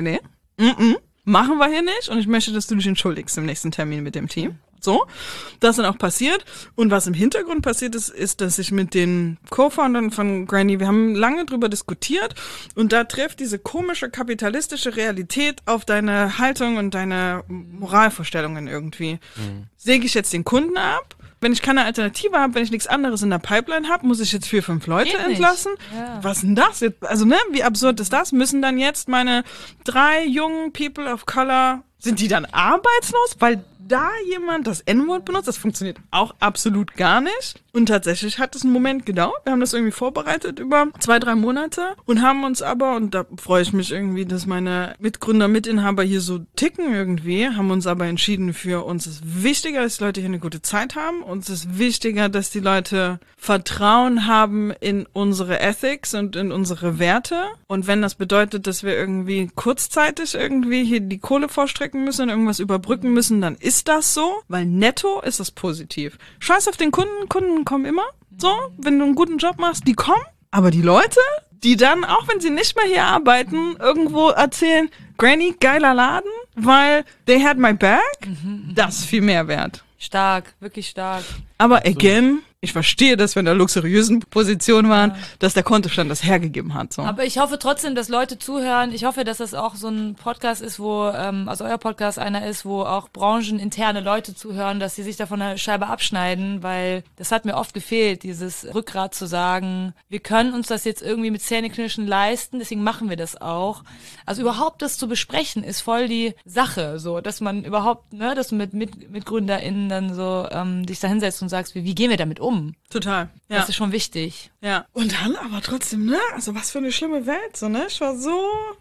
Machen wir hier nicht, und ich möchte, dass du dich entschuldigst im nächsten Termin mit dem Team. So, das ist dann auch passiert. Und was im Hintergrund passiert ist, dass ich mit den Co-Foundern von Granny, wir haben lange drüber diskutiert, und da trifft diese komische kapitalistische Realität auf deine Haltung und deine Moralvorstellungen irgendwie. Säge ich jetzt den Kunden ab? Wenn ich keine Alternative habe, wenn ich nichts anderes in der Pipeline habe, muss ich jetzt 4-5 Leute entlassen? Ja. Was denn das jetzt? Also, wie absurd ist das? Müssen dann jetzt meine 3 jungen People of Color, sind die dann arbeitslos, weil da jemand das N-Wort benutzt? Das funktioniert auch absolut gar nicht. Und tatsächlich hat es einen Moment gedauert. Wir haben das irgendwie vorbereitet über 2-3 Monate und haben uns aber, und da freue ich mich irgendwie, dass meine Mitgründer, Mitinhaber hier so ticken irgendwie, haben uns aber entschieden, für uns ist wichtiger, dass die Leute hier eine gute Zeit haben. Uns ist wichtiger, dass die Leute Vertrauen haben in unsere Ethics und in unsere Werte. Und wenn das bedeutet, dass wir irgendwie kurzzeitig irgendwie hier die Kohle vorstrecken müssen und irgendwas überbrücken müssen, dann ist das so, weil netto ist das positiv. Scheiß auf den Kunden kommen immer. So, wenn du einen guten Job machst, die kommen. Aber die Leute, die dann, auch wenn sie nicht mehr hier arbeiten, irgendwo erzählen, Granny, geiler Laden, weil they had my back, das ist viel mehr wert. Stark, wirklich stark. Aber again, ich verstehe, dass wir in einer luxuriösen Position waren, dass der Kontostand das hergegeben hat. So. Aber ich hoffe trotzdem, dass Leute zuhören. Ich hoffe, dass das auch so ein Podcast ist, wo, also euer Podcast einer ist, wo auch brancheninterne Leute zuhören, dass sie sich davon eine Scheibe abschneiden, weil das hat mir oft gefehlt, dieses Rückgrat zu sagen, wir können uns das jetzt irgendwie mit Zähneknirschen leisten, deswegen machen wir das auch. Also überhaupt das zu besprechen, ist voll die Sache, so, dass man überhaupt, dass du mit GründerInnen dann so dich da hinsetzt und sagst, wie gehen wir damit um? Total. Ja. Das ist schon wichtig. Ja. Und dann aber trotzdem, also was für eine schlimme Welt, so, Ich war so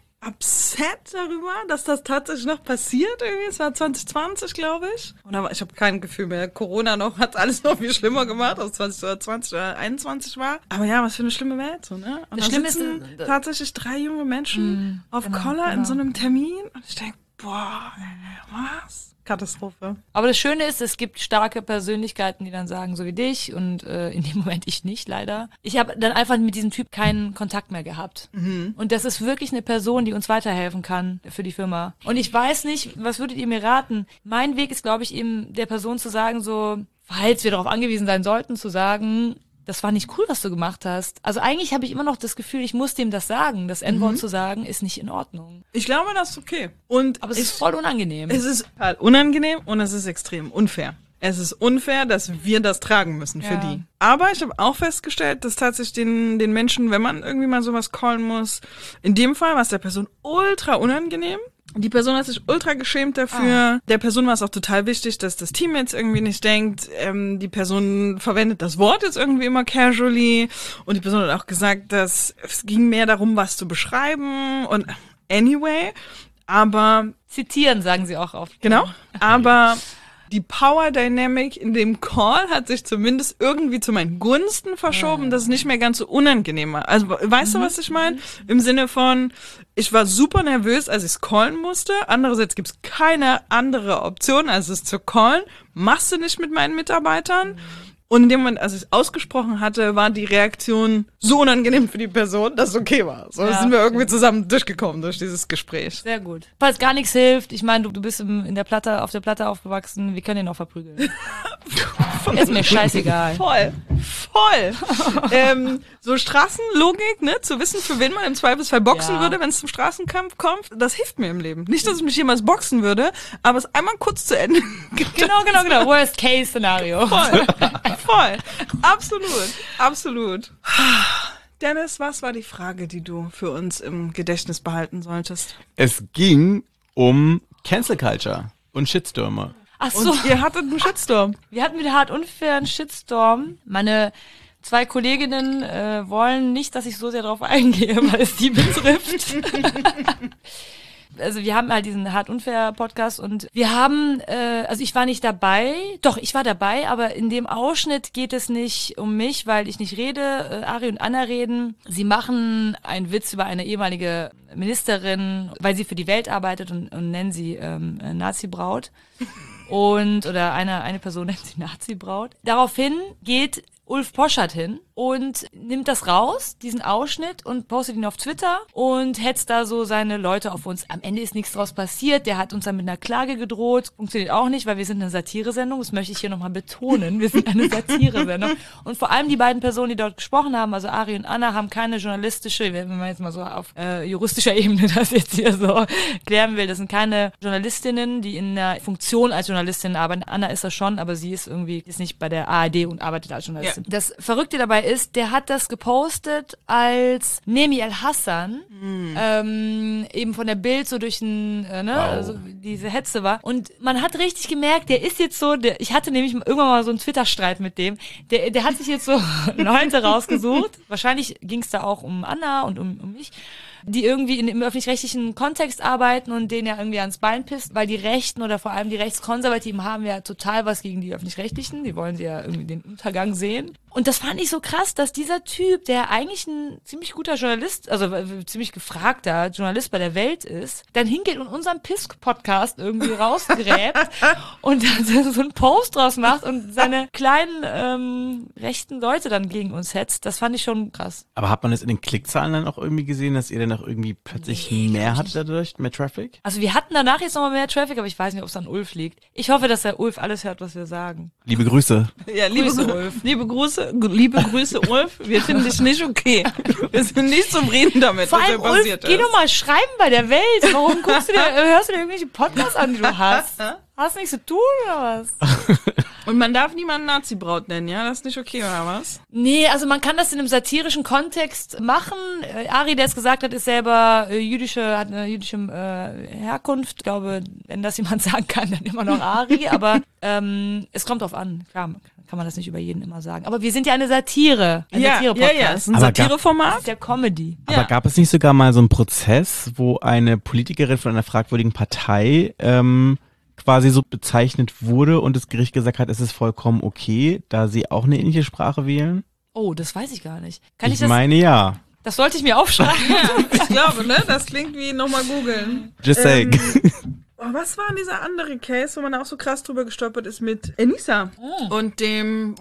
upset darüber, dass das tatsächlich noch passiert irgendwie. Es war 2020, glaube ich. Und aber ich habe kein Gefühl mehr. Corona hat alles noch viel schlimmer gemacht, als 2020 oder 2021 war. Aber ja, was für eine schlimme Welt, so, Und das da Schlimme sitzen tatsächlich 3 junge Menschen auf Collar in so einem Termin. Und ich denke, boah, was? Katastrophe. Aber das Schöne ist, es gibt starke Persönlichkeiten, die dann sagen, so wie dich, und in dem Moment ich nicht, leider. Ich habe dann einfach mit diesem Typ keinen Kontakt mehr gehabt. Und das ist wirklich eine Person, die uns weiterhelfen kann für die Firma. Und ich weiß nicht, was würdet ihr mir raten? Mein Weg ist, glaube ich, eben der Person zu sagen, so, falls wir darauf angewiesen sein sollten, zu sagen, das war nicht cool, was du gemacht hast. Also eigentlich habe ich immer noch das Gefühl, ich muss dem das sagen. Das N-Wort zu sagen, ist nicht in Ordnung. Ich glaube, das ist okay. Aber es ist voll unangenehm. Es ist total unangenehm und es ist extrem unfair. Es ist unfair, dass wir das tragen müssen für die. Aber ich habe auch festgestellt, dass tatsächlich den Menschen, wenn man irgendwie mal sowas callen muss, in dem Fall war es der Person ultra unangenehm. Die Person hat sich ultra geschämt dafür. Der Person war es auch total wichtig, dass das Team jetzt irgendwie nicht denkt, die Person verwendet das Wort jetzt irgendwie immer casually. Und die Person hat auch gesagt, dass es ging mehr darum, was zu beschreiben. Und anyway, aber... Zitieren, sagen sie auch oft. Genau, aber... die Power Dynamic in dem Call hat sich zumindest irgendwie zu meinen Gunsten verschoben, dass es nicht mehr ganz so unangenehm war. Also weißt du, was ich meine? Im Sinne von, ich war super nervös, als ich es callen musste. Andererseits gibt's keine andere Option, als es zu callen. Machst du nicht mit meinen Mitarbeitern. Und in dem Moment, als ich es ausgesprochen hatte, war die Reaktion so unangenehm für die Person, dass es okay war. So sind wir irgendwie zusammen durchgekommen durch dieses Gespräch. Sehr gut. Falls gar nichts hilft, ich meine, du bist auf der Platte aufgewachsen, wir können ihn auch verprügeln. Ist mir scheißegal. Voll. So Straßenlogik, ne, zu wissen, für wen man im Zweifelsfall boxen würde, wenn es zum Straßenkampf kommt, das hilft mir im Leben. Nicht, dass ich mich jemals boxen würde, aber es einmal kurz zu Ende. Genau. Worst-Case-Szenario. Voll. Absolut. Dennis, was war die Frage, die du für uns im Gedächtnis behalten solltest? Es ging um Cancel Culture und Shitstürme. Ach so. Und ihr hattet einen Shitstorm. Wir hatten wieder hart unfair einen Shitstorm. Meine 2 Kolleginnen wollen nicht, dass ich so sehr drauf eingehe, weil es die betrifft. Also wir haben halt diesen hart unfair Podcast und wir haben, also ich war nicht dabei, doch ich war dabei, aber in dem Ausschnitt geht es nicht um mich, weil ich nicht rede. Ari und Anna reden. Sie machen einen Witz über eine ehemalige Ministerin, weil sie für die Welt arbeitet und nennen sie Nazi-Braut. Oder eine Person nennt sie Nazi-Braut. Daraufhin geht Ulf Poschardt hin und nimmt das raus, diesen Ausschnitt, und postet ihn auf Twitter und hetzt da so seine Leute auf uns. Am Ende ist nichts draus passiert, der hat uns dann mit einer Klage gedroht. Funktioniert auch nicht, weil wir sind eine Satiresendung, das möchte ich hier nochmal betonen. Wir sind eine Satiresendung. Und vor allem die beiden Personen, die dort gesprochen haben, also Ari und Anna, haben keine journalistische, wenn man jetzt mal so auf juristischer Ebene das jetzt hier so klären will, das sind keine Journalistinnen, die in einer Funktion als Journalistin arbeiten. Anna ist das schon, aber sie ist nicht bei der ARD und arbeitet als Journalistin. Ja. Das Verrückte dabei ist, der hat das gepostet, als Nemi El-Hassan eben von der Bild so durch also diese Hetze war. Und man hat richtig gemerkt, der ist jetzt so, ich hatte nämlich irgendwann mal so einen Twitter-Streit mit dem, der hat sich jetzt so Leute rausgesucht. Wahrscheinlich ging es da auch um Anna und um mich, die irgendwie im öffentlich-rechtlichen Kontext arbeiten und denen ja irgendwie ans Bein pisst, weil die Rechten oder vor allem die Rechtskonservativen haben ja total was gegen die öffentlich-rechtlichen, die wollen sie ja irgendwie den Untergang sehen. Und das fand ich so krass, dass dieser Typ, der eigentlich ein ziemlich guter Journalist, also ziemlich gefragter Journalist bei der Welt ist, dann hingeht und unseren Pisk-Podcast irgendwie rausgräbt und dann so einen Post draus macht und seine kleinen rechten Leute dann gegen uns hetzt. Das fand ich schon krass. Aber hat man das in den Klickzahlen dann auch irgendwie gesehen, dass ihr dann auch irgendwie plötzlich mehr hattet dadurch, mehr Traffic? Also wir hatten danach jetzt nochmal mehr Traffic, aber ich weiß nicht, ob es an Ulf liegt. Ich hoffe, dass der Ulf alles hört, was wir sagen. Liebe Grüße. Ja, liebe Ulf. Liebe Grüße, Ulf. Wir finden dich nicht okay. Wir sind nicht zufrieden damit, vor was allem, hier passiert Ulf, geh doch mal schreiben bei der Welt. Warum hörst du dir irgendwelche Podcasts an, die du hast? Hast nichts zu tun, oder was? Und man darf niemanden Nazi-Braut nennen, ja? Das ist nicht okay, oder was? Nee, also man kann das in einem satirischen Kontext machen. Ari, der es gesagt hat, ist selber hat eine jüdische Herkunft. Ich glaube, wenn das jemand sagen kann, dann immer noch Ari. Aber es kommt drauf an. Klar, kann man das nicht über jeden immer sagen. Aber wir sind ja eine Satire. Satire-Podcast. Ja, es ist ein Satireformat. Das ist ja Comedy. Aber gab es nicht sogar mal so einen Prozess, wo eine Politikerin von einer fragwürdigen Partei quasi so bezeichnet wurde und das Gericht gesagt hat, es ist vollkommen okay, da sie auch eine ähnliche Sprache wählen? Oh, das weiß ich gar nicht. Ich meine, ja. Das sollte ich mir aufschreiben. Ja, ich glaube, ne? Das klingt wie nochmal googeln. Just saying. Was war dieser andere Case, wo man auch so krass drüber gestolpert ist mit Enisa und dem,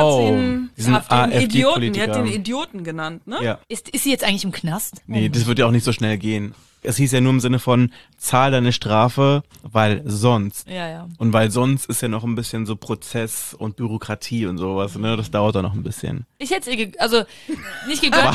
diesen Idioten, die hat den Idioten genannt, ne? Ja. Ist sie jetzt eigentlich im Knast? Nee, das wird ja auch nicht so schnell gehen. Es hieß ja nur im Sinne von, zahl deine Strafe, weil sonst. Ja. Und weil sonst ist ja noch ein bisschen so Prozess und Bürokratie und sowas, ne? Das dauert dann noch ein bisschen. Ich hätte es nicht gegönnt.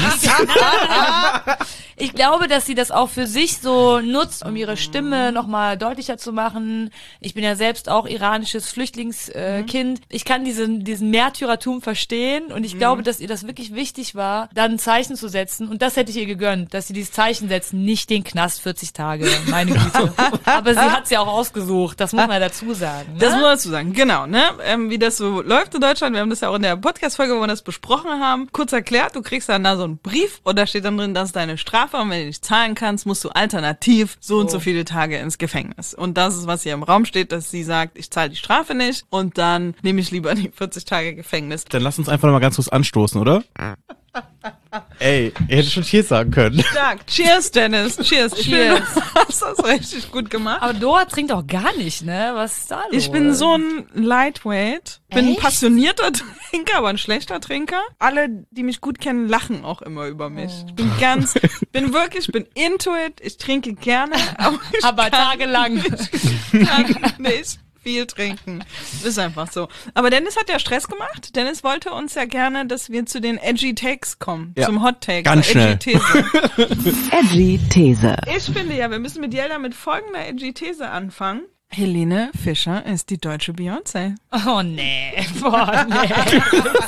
Ich glaube, dass sie das auch für sich so nutzt, um ihre Stimme nochmal deutlicher zu machen. Ich bin ja selbst auch iranisches Flüchtlingskind. Ich kann diesen Märtyrertum verstehen und ich glaube, dass ihr das wirklich wichtig war, dann ein Zeichen zu setzen. Und das hätte ich ihr gegönnt, dass sie dieses Zeichen setzt, nicht den Knast Knast 40 Tage, meine Güte. Aber sie hat's ja auch ausgesucht, das muss man dazu sagen. Ne? Das muss man dazu sagen, genau, ne? Wie das so läuft in Deutschland, wir haben das ja auch in der Podcast-Folge, wo wir das besprochen haben, kurz erklärt, du kriegst dann da so einen Brief und da steht dann drin, das ist deine Strafe und wenn du nicht zahlen kannst, musst du alternativ so und so viele Tage ins Gefängnis. Und das ist, was hier im Raum steht, dass sie sagt, ich zahle die Strafe nicht und dann nehme ich lieber die 40 Tage Gefängnis. Dann lass uns einfach noch mal ganz kurz anstoßen, oder? Ey, ihr hättet schon Cheers sagen können. Stark. Cheers, Dennis. Cheers. Ich finde, Cheers. du hast das richtig gut gemacht. Aber Dora trinkt auch gar nicht, ne? Was ist da los? Ich bin so ein Lightweight, bin ein Echt? passionierter Trinker, aber ein schlechter Trinker. Alle, die mich gut kennen, lachen auch immer über mich. Ich bin ich bin into it, ich trinke gerne, aber ich Aber kann tagelang. kann nicht viel trinken. Ist einfach so. Aber Dennis hat ja Stress gemacht. Dennis wollte uns ja gerne, dass wir zu den Edgy Takes kommen, Ja. zum Hot Take. Ganz zur schnell. Edgy These. Edgy These. Ich finde ja, wir müssen mit Jelda mit folgender Edgy These anfangen. Helene Fischer ist die deutsche Beyoncé. Oh nee. Boah, nee.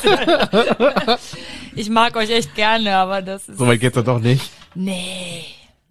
Ich mag euch echt gerne, aber das ist... So weit geht's doch nicht. Nee.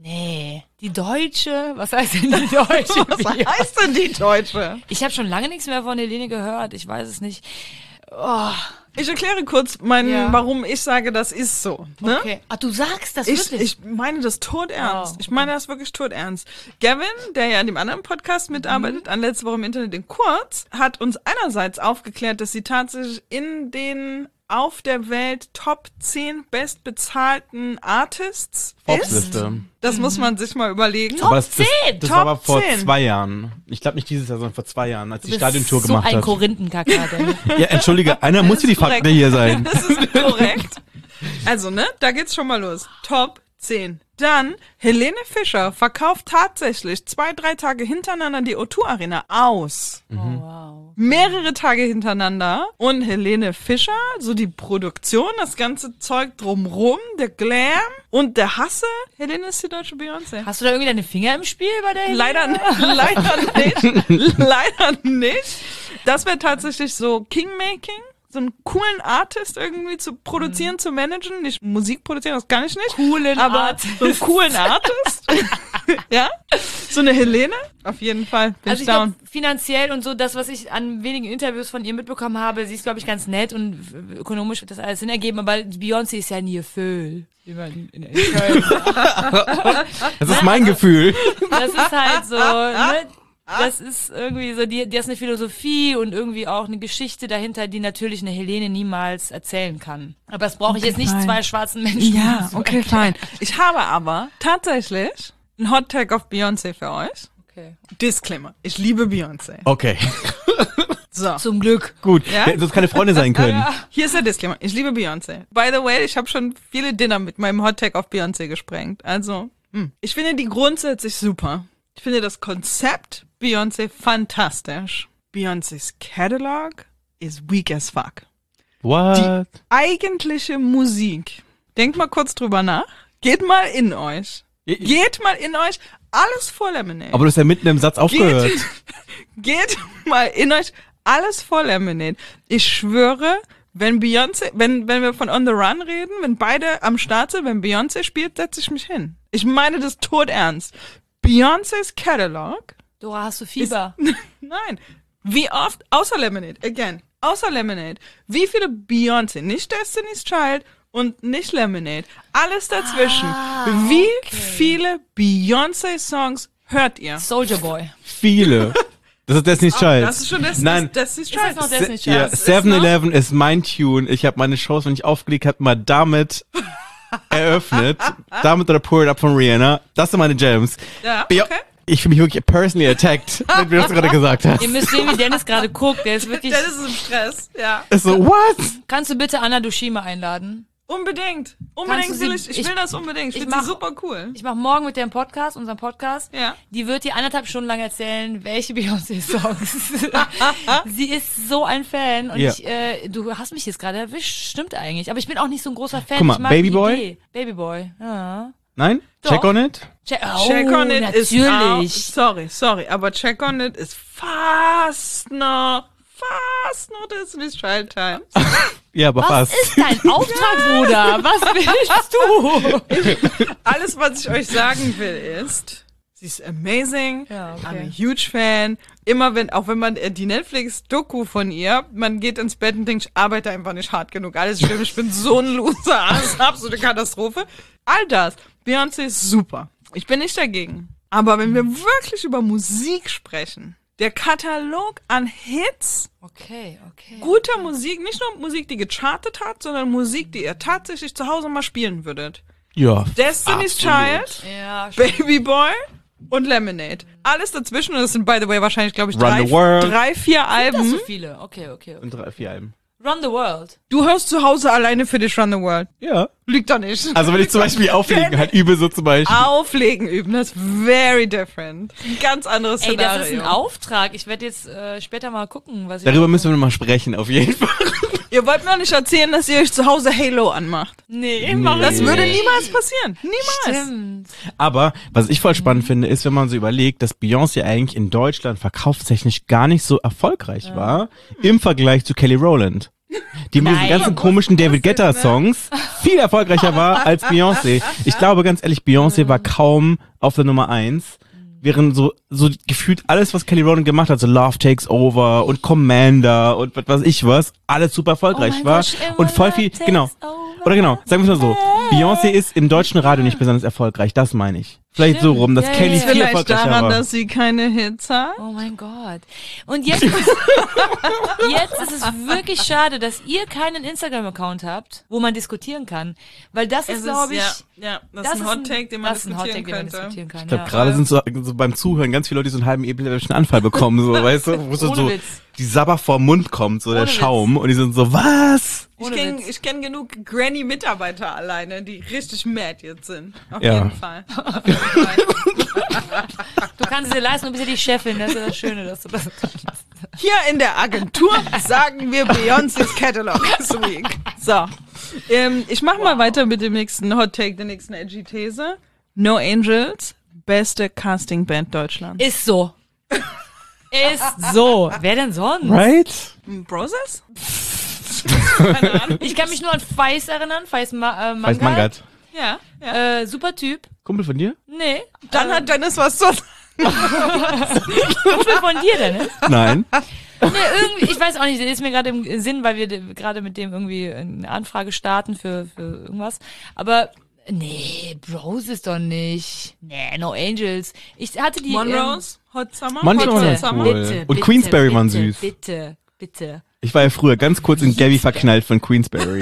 Die Deutsche? Was heißt denn die Deutsche? Was heißt denn die Deutsche? Ich habe schon lange nichts mehr von Helene gehört. Ich weiß es nicht. Oh, Ich erkläre kurz warum ich sage, das ist so. Ne? okay. Ach, du sagst das Ich wirklich? meine das todernst. Oh, Ich meine das wirklich todernst. Gavin, der ja an dem anderen Podcast mitarbeitet, an letzte Woche im Internet in Kurz, hat uns einerseits aufgeklärt, dass sie tatsächlich in den auf der Welt Top 10 bestbezahlten Artists ist. Forbes-Liste. Das muss man sich mal überlegen. Aber das 10! war aber Top vor 10. 2 Jahren. Ich glaube nicht dieses Jahr, sondern vor 2 Jahren, als die Du bist Stadiontour so gemacht ein hat. Korinthenkacker, Dennis. Ja, entschuldige, einer muss hier die korrekt. Fakten hier sein. Das ist korrekt. Also, ne, da geht's schon mal los. Top 10. Dann, Helene Fischer verkauft tatsächlich 2-3 Tage hintereinander die O2 Arena aus. Oh, wow. Mehrere Tage hintereinander. Und Helene Fischer, so die Produktion, das ganze Zeug drumrum, der Glam und der Hassel. Helene ist die deutsche Beyoncé. Hast du da irgendwie deine Finger im Spiel bei der Helene? Leider nicht. Leider nicht. Das wäre tatsächlich so Kingmaking. So einen coolen Artist irgendwie zu produzieren, zu managen. Nicht Musik produzieren, das kann ich nicht. Coolen aber Artist. so einen coolen Artist. Ja? So eine Helene? Auf jeden Fall. Bin Also ich down. glaube, finanziell und so, das, was ich an wenigen Interviews von ihr mitbekommen habe, sie ist, glaube ich, ganz nett und ökonomisch wird das alles Sinn ergeben, aber Beyoncé ist ja nie Föhl. Wie man in Köln sagt. Das ist mein Gefühl. Das ist halt so, ne? Das ist irgendwie so, die ist eine Philosophie und irgendwie auch eine Geschichte dahinter, die natürlich eine Helene niemals erzählen kann. Aber das brauche ich jetzt nicht fein. 2 schwarzen Menschen. Ja, so okay, erklären. fein. Ich habe aber tatsächlich einen Hot Tag auf Beyoncé für euch. Okay. Disclaimer. Ich liebe Beyoncé. Okay, So. Zum Glück. gut. Ja? Hätten sonst keine Freunde sein können. Hier ist der Disclaimer. Ich liebe Beyoncé. By the way, ich habe schon viele Dinner mit meinem Hot Tag auf Beyoncé gesprengt. Also, ich finde die grundsätzlich super. Ich finde das Konzept Beyoncé fantastisch. Beyoncés Catalog is weak as fuck. What? Eigentliche Musik. Denkt mal kurz drüber nach. Geht mal in euch. Geht mal in euch. Alles vor Lemonade. Aber du hast ja mitten im Satz aufgehört. Geht mal in euch. Alles vor Lemonade. Ich schwöre, wenn Beyoncé, wenn wir von On the Run reden, wenn beide am Start sind, wenn Beyoncé spielt, setze ich mich hin. Ich meine das todernst. Beyoncés Catalog. Dora, hast du Fieber? Nein. Wie oft, außer Lemonade, außer Lemonade, wie viele Beyoncé, nicht Destiny's Child und nicht Lemonade, alles dazwischen. Wie viele Beyoncé-Songs hört ihr? Soldier Boy. Viele. Das ist Destiny's Child. Das ist schon Nein. Destiny's Ist das Child. noch Destiny's Ja, Child? 7-Eleven ist mein Tune. Ich habe meine Shows, wenn ich aufgelegt habe, mal damit eröffnet. Damit oder Pour It Up von Rihanna. Das sind meine Jams. Ja, Beo- okay. Ich fühle mich wirklich personally attacked, wenn du das gerade gesagt hast. Ihr müsst sehen, wie Dennis gerade guckt. Der ist wirklich... Das ist im Stress, ja. Ist so, what? Kannst du bitte Anna Dushima einladen? Unbedingt. Kannst du Unbedingt will sie- ich will das unbedingt. Ich ich finde mach- sie super cool. Ich mache morgen mit dem Podcast, unserem Podcast. Ja. Die wird dir 1,5 Stunden lang erzählen, welche Beyoncé-Songs. Sie ist so ein Fan und Ja. du hast mich jetzt gerade erwischt, stimmt eigentlich. Aber ich bin auch nicht so ein großer Fan. Guck mal, ich mag Baby die Boy? Idee. Baby Boy, ja. Nein? Doch. Check on it? Check On It ist auch, natürlich. sorry, aber Check On It ist fast noch fast nur Destiny's Child Times. Ja, aber Was fast. ist dein Auftrag, Bruder? Was willst du? Alles, was ich euch sagen will, ist, sie ist amazing. Ja, okay. I'm a huge fan. Immer auch wenn man die Netflix-Doku von ihr, man geht ins Bett und denkt, ich arbeite einfach nicht hart genug. Alles schlimm, ich bin so ein Loser. Alles ist absolute Katastrophe. All das. Beyoncé ist super. Ich bin nicht dagegen. Aber wenn wir wirklich über Musik sprechen, der Katalog an Hits, Okay. guter Musik, nicht nur Musik, die gechartet hat, sondern Musik, die ihr tatsächlich zu Hause mal spielen würdet. Ja. Destiny's Child, Ja, Baby Boy und Lemonade. Alles dazwischen, und das sind, by the way, wahrscheinlich, glaube ich, Run the World. 3-4 das Alben. so viele. Okay. Und 3-4 Alben. Run the World. Du hörst zu Hause alleine für dich Run the World. Ja. Liegt doch nicht. Also wenn ich zum Beispiel auflegen halt übe, so zum Beispiel. Auflegen üben, das ist very different. Ein ganz anderes Ey, Szenario. das ist ein Auftrag. Ich werde jetzt später mal gucken, was ich... Darüber müssen wir noch mal sprechen, auf jeden Fall. Ihr wollt mir auch nicht erzählen, dass ihr euch zu Hause Halo anmacht. Nee, Das würde niemals passieren. Niemals. Stimmt. Aber was ich voll spannend finde, ist, wenn man so überlegt, dass Beyoncé eigentlich in Deutschland verkaufstechnisch gar nicht so erfolgreich war im Vergleich zu Kelly Rowland. Die mit diesen Nein. ganzen komischen David Guetta Songs viel erfolgreicher war als Beyoncé. Ich glaube ganz ehrlich, Beyoncé war kaum auf der Nummer 1. Während so gefühlt alles, was Kelly Rowland gemacht hat, so Love Takes Over und Commander und was weiß ich was, alles super erfolgreich Oh mein war. Gott, Und voll viel, Takes genau. Over. Oder genau, sagen wir es mal so. Beyoncé ist im deutschen Radio nicht besonders erfolgreich, das meine ich. Vielleicht so Stimmt. rum, dass Ja, Kelly ja, ja. viel Vielleicht erfolgreicher daran, war. dass sie keine Hits hat. Oh mein Gott. Und jetzt ist es wirklich schade, dass ihr keinen Instagram-Account habt, wo man diskutieren kann. Weil das ist, glaube ich... das ist ein Hot Take, den man das ist ein Hot Take, diskutieren den man könnte. diskutieren kann. Ich glaube, ja. gerade sind so beim Zuhören ganz viele Leute, die so einen halben epileptischen Anfall bekommen, so, weißt du, wo so, Ohne so Witz. die Sabber vorm Mund kommt, so der Ohne Witz. Schaum, und die sind so, was? Ich Ohne kenne Witz. kenn genug Granny-Mitarbeiter alleine, die richtig mad jetzt sind. Auf Ja. jeden Fall. Auf jeden Fall. Du kannst es dir leisten, du bist ja die Chefin, das ist das Schöne, dass du das kannst. Hier in der Agentur sagen wir Beyoncé's Catalog this week. So, ich mach mal weiter mit dem nächsten Hot Take, der nächsten edgy These. No Angels, beste Casting-Band Deutschlands. Ist so. Ist so. Wer denn sonst? Right? Broses? Ich kann mich nur an Feis erinnern, Feis Weiß Mangat. Mangat. Ja. Super Typ. Kumpel von dir? Nee. Dann hat Dennis was zu Kumpel von dir, Dennis? Nein. Nee, irgendwie, ich weiß auch nicht, der ist mir gerade im Sinn, weil wir gerade mit dem irgendwie eine Anfrage starten für irgendwas. Aber nee, Bros ist doch nicht. Nee, No Angels. Ich hatte die Monrose, Hot Summer. Manche Hot waren Summer. cool. Und Queensberry waren süß. Bitte. Ich war ja früher ganz kurz in Gabby verknallt von Queensberry.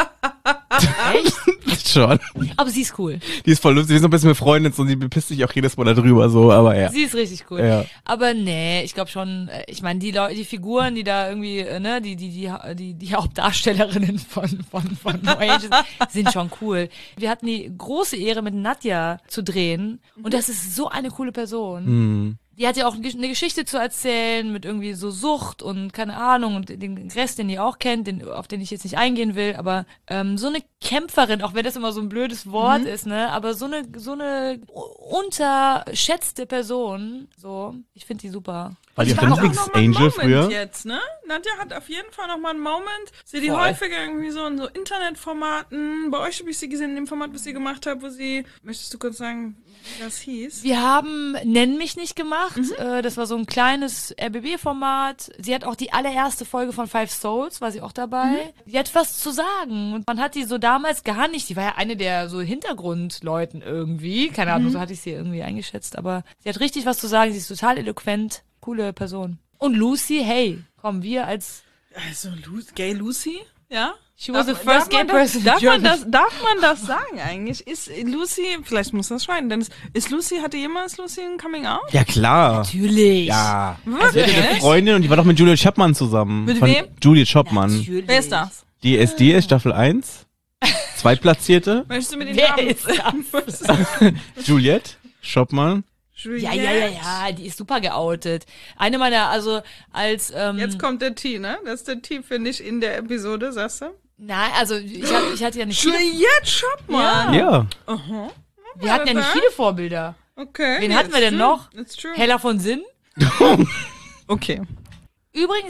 Echt? Schon. Aber sie ist cool. Die ist voll lustig, die ist so ein bisschen befreundet und die bepisst sich auch jedes Mal da drüber, so, aber ja. Sie ist richtig cool. Ja. Aber nee, ich glaube schon, ich meine, die Leute, die Figuren, die da irgendwie, ne, die Hauptdarstellerinnen von No Angels sind schon cool. Wir hatten die große Ehre, mit Nadja zu drehen und das ist so eine coole Person. Die hat ja auch eine Geschichte zu erzählen mit irgendwie so Sucht und keine Ahnung und den Rest, den ihr auch kennt, auf den ich jetzt nicht eingehen will, aber so eine Kämpferin, auch wenn das immer so ein blödes Wort ist, ne, aber so eine unterschätzte Person, so, ich finde die super. War die Ich auch dein fand auch noch mal einen Lieblingsangel Moment früher? jetzt, ne? Nadja hat auf jeden Fall noch mal einen Moment. Sehe die Voll. häufiger irgendwie so in so Internetformaten. Bei euch habe ich sie gesehen in dem Format, was sie gemacht habt, wo sie, möchtest du kurz sagen, wie das hieß? Wir haben Nenn mich nicht gemacht. Das war so ein kleines RBB-Format. Sie hat auch die allererste Folge von Five Souls, war sie auch dabei. Die hat was zu sagen. Und man hat die so damals gar nicht, die war ja eine der so Hintergrundleuten irgendwie. Keine Ahnung, so hatte ich sie irgendwie eingeschätzt. Aber sie hat richtig was zu sagen. Sie ist total eloquent. Coole Person. Und Lucy, hey, komm, wir als... Also, Gay Lucy? Ja? She was the first gay person in Darf Germany. man das sagen eigentlich? Ist Lucy, vielleicht muss das schneiden, denn hatte jemals Lucy ein Coming Out? Ja, klar. Natürlich. Ja. Wirklich? Sie hatte eine Freundin und die war doch mit Juliet Chapman zusammen. Mit Von wem? Juliet Chapman. Natürlich. Wer ist das? Die SDS Staffel 1. Zweitplatzierte. Möchtest du mir den Wer Namen? ist Juliet Chapman. Ja, die ist super geoutet. Eine meiner, also als Jetzt kommt der T, ne? Das ist der T, finde ich, in der Episode, sagst du? nein, also ich hatte ja nicht viele, Juliette Chapman! Ja. wir hatten ja nicht viele Vorbilder. Okay. Wen hatten wir denn noch? It's true. Hella von Sinn. Okay. Übrigens,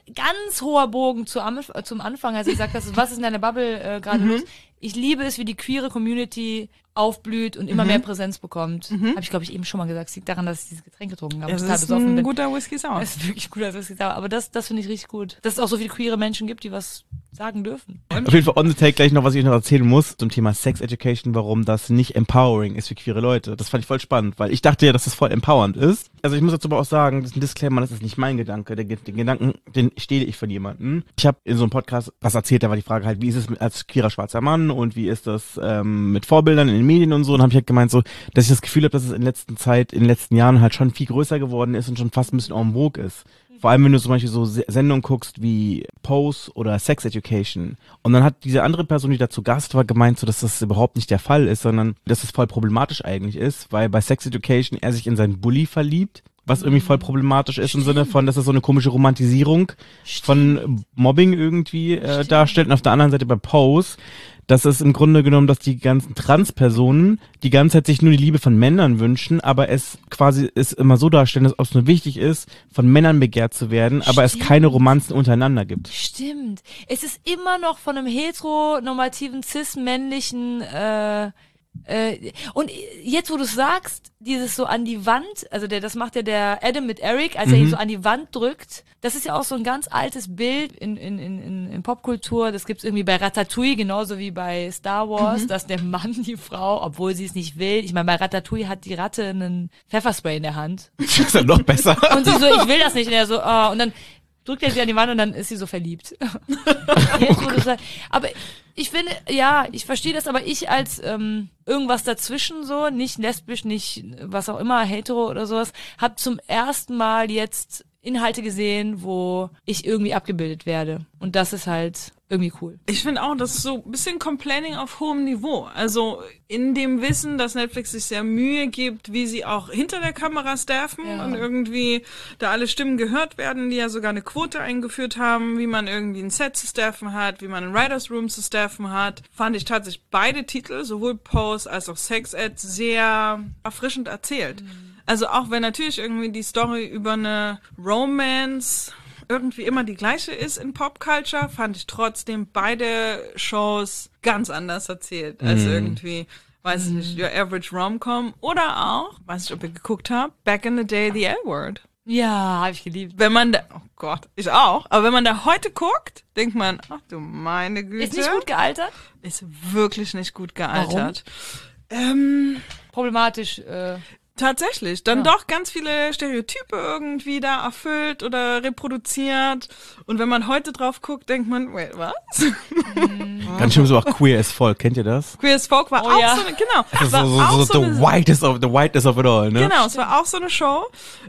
ganz hoher Bogen zum Anfang, als ich gesagt hast, was ist in deiner Bubble gerade los? Ich liebe es, wie die queere Community aufblüht und immer mehr Präsenz bekommt. Habe ich, glaube ich, eben schon mal gesagt. Es liegt daran, dass ich dieses Getränk getrunken habe. Das total ist besoffen ein bin. guter Whisky Sour. Das ist wirklich guter Whisky Sour. Aber das finde ich richtig gut. Dass es auch so viele queere Menschen gibt, die was sagen dürfen. Auf jeden Fall on the take gleich noch, was ich noch erzählen muss zum Thema Sex Education, warum das nicht empowering ist für queere Leute. Das fand ich voll spannend, weil ich dachte ja, dass das voll empowernd ist. Also ich muss dazu aber auch sagen, das ist ein Disclaimer, das ist nicht mein Gedanke. Den Gedanken, den stehle ich von jemandem. Ich habe in so einem Podcast was erzählt, da war die Frage halt, wie ist es als queerer schwarzer Mann und wie ist das mit Vorbildern in den Medien und so. Und habe ich halt gemeint so, dass ich das Gefühl habe, dass es in den letzten Jahren halt schon viel größer geworden ist und schon fast ein bisschen en vogue ist. Vor allem, wenn du zum Beispiel so Sendungen guckst wie Pose oder Sex Education. Und dann hat diese andere Person, die da zu Gast war, gemeint, so, dass das überhaupt nicht der Fall ist, sondern dass es voll problematisch eigentlich ist, weil bei Sex Education er sich in seinen Bully verliebt, was irgendwie voll problematisch ist im Sinne von, dass es so eine komische Romantisierung von Mobbing irgendwie darstellt. Und auf der anderen Seite bei Pose, das ist im Grunde genommen, dass die ganzen Transpersonen die ganze Zeit sich nur die Liebe von Männern wünschen, aber es quasi ist immer so darstellen, dass es nur wichtig ist, von Männern begehrt zu werden, aber es keine Romanzen untereinander gibt. Stimmt. Es ist immer noch von einem heteronormativen, cis-männlichen und jetzt, wo du es dieses so an die Wand, also das macht ja der Adam mit Eric, als er ihn so an die Wand drückt, das ist ja auch so ein ganz altes Bild in Popkultur, das gibt's irgendwie bei Ratatouille, genauso wie bei Star Wars, dass der Mann die Frau, obwohl sie es nicht will, ich meine, bei Ratatouille hat die Ratte einen Pfefferspray in der Hand. Das ist ja noch besser. Und sie so, ich will das nicht, und er so, oh, und dann drückt er sie an die Wand und dann ist sie so verliebt. Jetzt, wo du sagst, aber ich finde, ja, ich verstehe das, aber ich als irgendwas dazwischen so, nicht lesbisch, nicht was auch immer, hetero oder sowas, habe zum ersten Mal jetzt Inhalte gesehen, wo ich irgendwie abgebildet werde. Und das ist halt irgendwie cool. Ich finde auch, das ist so ein bisschen Complaining auf hohem Niveau. Also in dem Wissen, dass Netflix sich sehr Mühe gibt, wie sie auch hinter der Kamera staffen und irgendwie da alle Stimmen gehört werden, die ja sogar eine Quote eingeführt haben, wie man irgendwie ein Set zu staffen hat, wie man ein Writers Room zu staffen hat, fand ich tatsächlich beide Titel, sowohl Pose als auch Sex Ed, sehr erfrischend erzählt. Also auch wenn natürlich irgendwie die Story über eine Romance irgendwie immer die gleiche ist in Popculture, fand ich trotzdem beide Shows ganz anders erzählt als irgendwie, weiß ich nicht, Your Average Rom-Com oder auch, weiß nicht, ob ihr geguckt habt, Back in the Day, The L-Word. Ja, habe ich geliebt. Wenn man da, oh Gott, ich auch, aber wenn man da heute guckt, denkt man, ach du meine Güte. Ist nicht gut gealtert? Ist wirklich nicht gut gealtert. Problematisch, Tatsächlich, dann doch ganz viele Stereotype irgendwie da erfüllt oder reproduziert. Und wenn man heute drauf guckt, denkt man, wait, was? Ganz schön so auch Queer as Folk, kennt ihr das? Queer as Folk war auch so eine, genau. Das ist war auch so the whitest of it all, ne? Genau, es war auch so eine Show.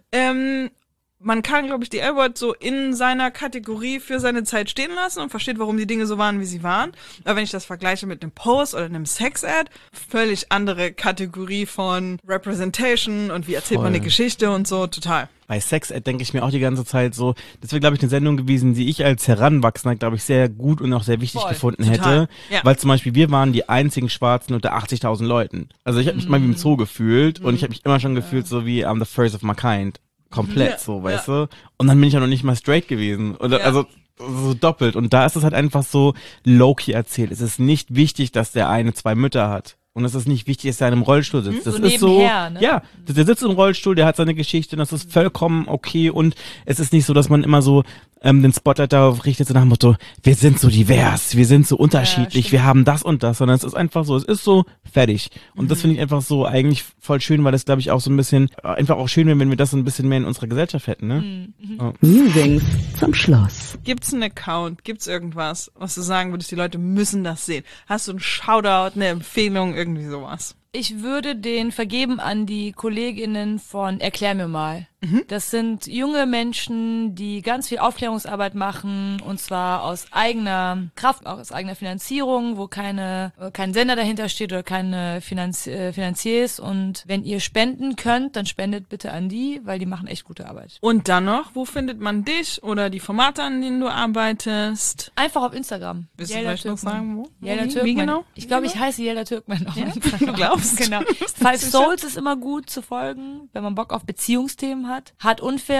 Man kann, glaube ich, die L-Word so in seiner Kategorie für seine Zeit stehen lassen und versteht, warum die Dinge so waren, wie sie waren. Aber wenn ich das vergleiche mit einem Pose oder einem Sex-Ad, völlig andere Kategorie von Representation und wie erzählt man eine Geschichte und so, total. Bei Sex Ed denke ich mir auch die ganze Zeit so, das wäre, glaube ich, eine Sendung gewesen, die ich als Heranwachsender, glaube ich, sehr gut und auch sehr wichtig gefunden hätte. Ja. Weil zum Beispiel wir waren die einzigen Schwarzen unter 80.000 Leuten. Also ich habe mich mal wie im Zoo gefühlt und ich habe mich immer schon gefühlt so wie I'm the first of my kind. Komplett so, weißt du? Und dann bin ich ja noch nicht mal straight gewesen. Oder, also so doppelt. Und da ist es halt einfach so low-key erzählt. Es ist nicht wichtig, dass der eine 2 Mütter hat. Und es ist nicht wichtig, dass er in einem Rollstuhl sitzt. Das so ist so, ne? ja, der sitzt im Rollstuhl, der hat seine Geschichte und das ist vollkommen okay. Und es ist nicht so, dass man immer so den Spotlight darauf richtet, so nach dem Motto, wir sind so divers, wir sind so unterschiedlich, wir haben das und das, sondern es ist einfach so, es ist so fertig. Und das finde ich einfach so eigentlich voll schön, weil das, glaube ich, auch so ein bisschen, einfach auch schön wäre, wenn wir das so ein bisschen mehr in unserer Gesellschaft hätten, ne? Musings zum Schluss. Gibt's einen Account? Gibt's irgendwas, was du sagen würdest, die Leute müssen das sehen? Hast du einen Shoutout, eine Empfehlung, irgendwie sowas? Ich würde den vergeben an die Kolleginnen von Erklär mir mal. Das sind junge Menschen, die ganz viel Aufklärungsarbeit machen, und zwar aus eigener Kraft, auch aus eigener Finanzierung, wo kein Sender dahinter steht oder keine Finanziers. Und wenn ihr spenden könnt, dann spendet bitte an die, weil die machen echt gute Arbeit. Und dann noch, wo findet man dich oder die Formate, an denen du arbeitest? Einfach auf Instagram. Willst du vielleicht noch sagen, wo? Yelda Türkman. Wie genau? Ich glaube, ich heiße Yelda Türkman auf Instagram. Du glaubst? Genau. Five Souls ist immer gut zu folgen, wenn man Bock auf Beziehungsthemen hat. Hart unfair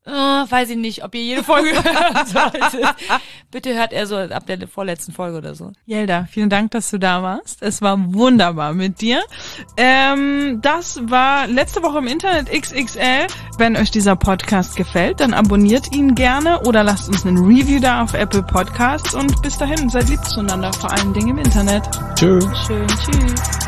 Weiß ich nicht, ob ihr jede Folge hören solltet. Bitte hört er so ab der vorletzten Folge oder so. Jelda, vielen Dank, dass du da warst. Es war wunderbar mit dir. Das war letzte Woche im Internet XXL. Wenn euch dieser Podcast gefällt, dann abonniert ihn gerne oder lasst uns einen Review da auf Apple Podcasts und bis dahin, seid lieb zueinander, vor allen Dingen im Internet. Tschüss. Schön, tschüss.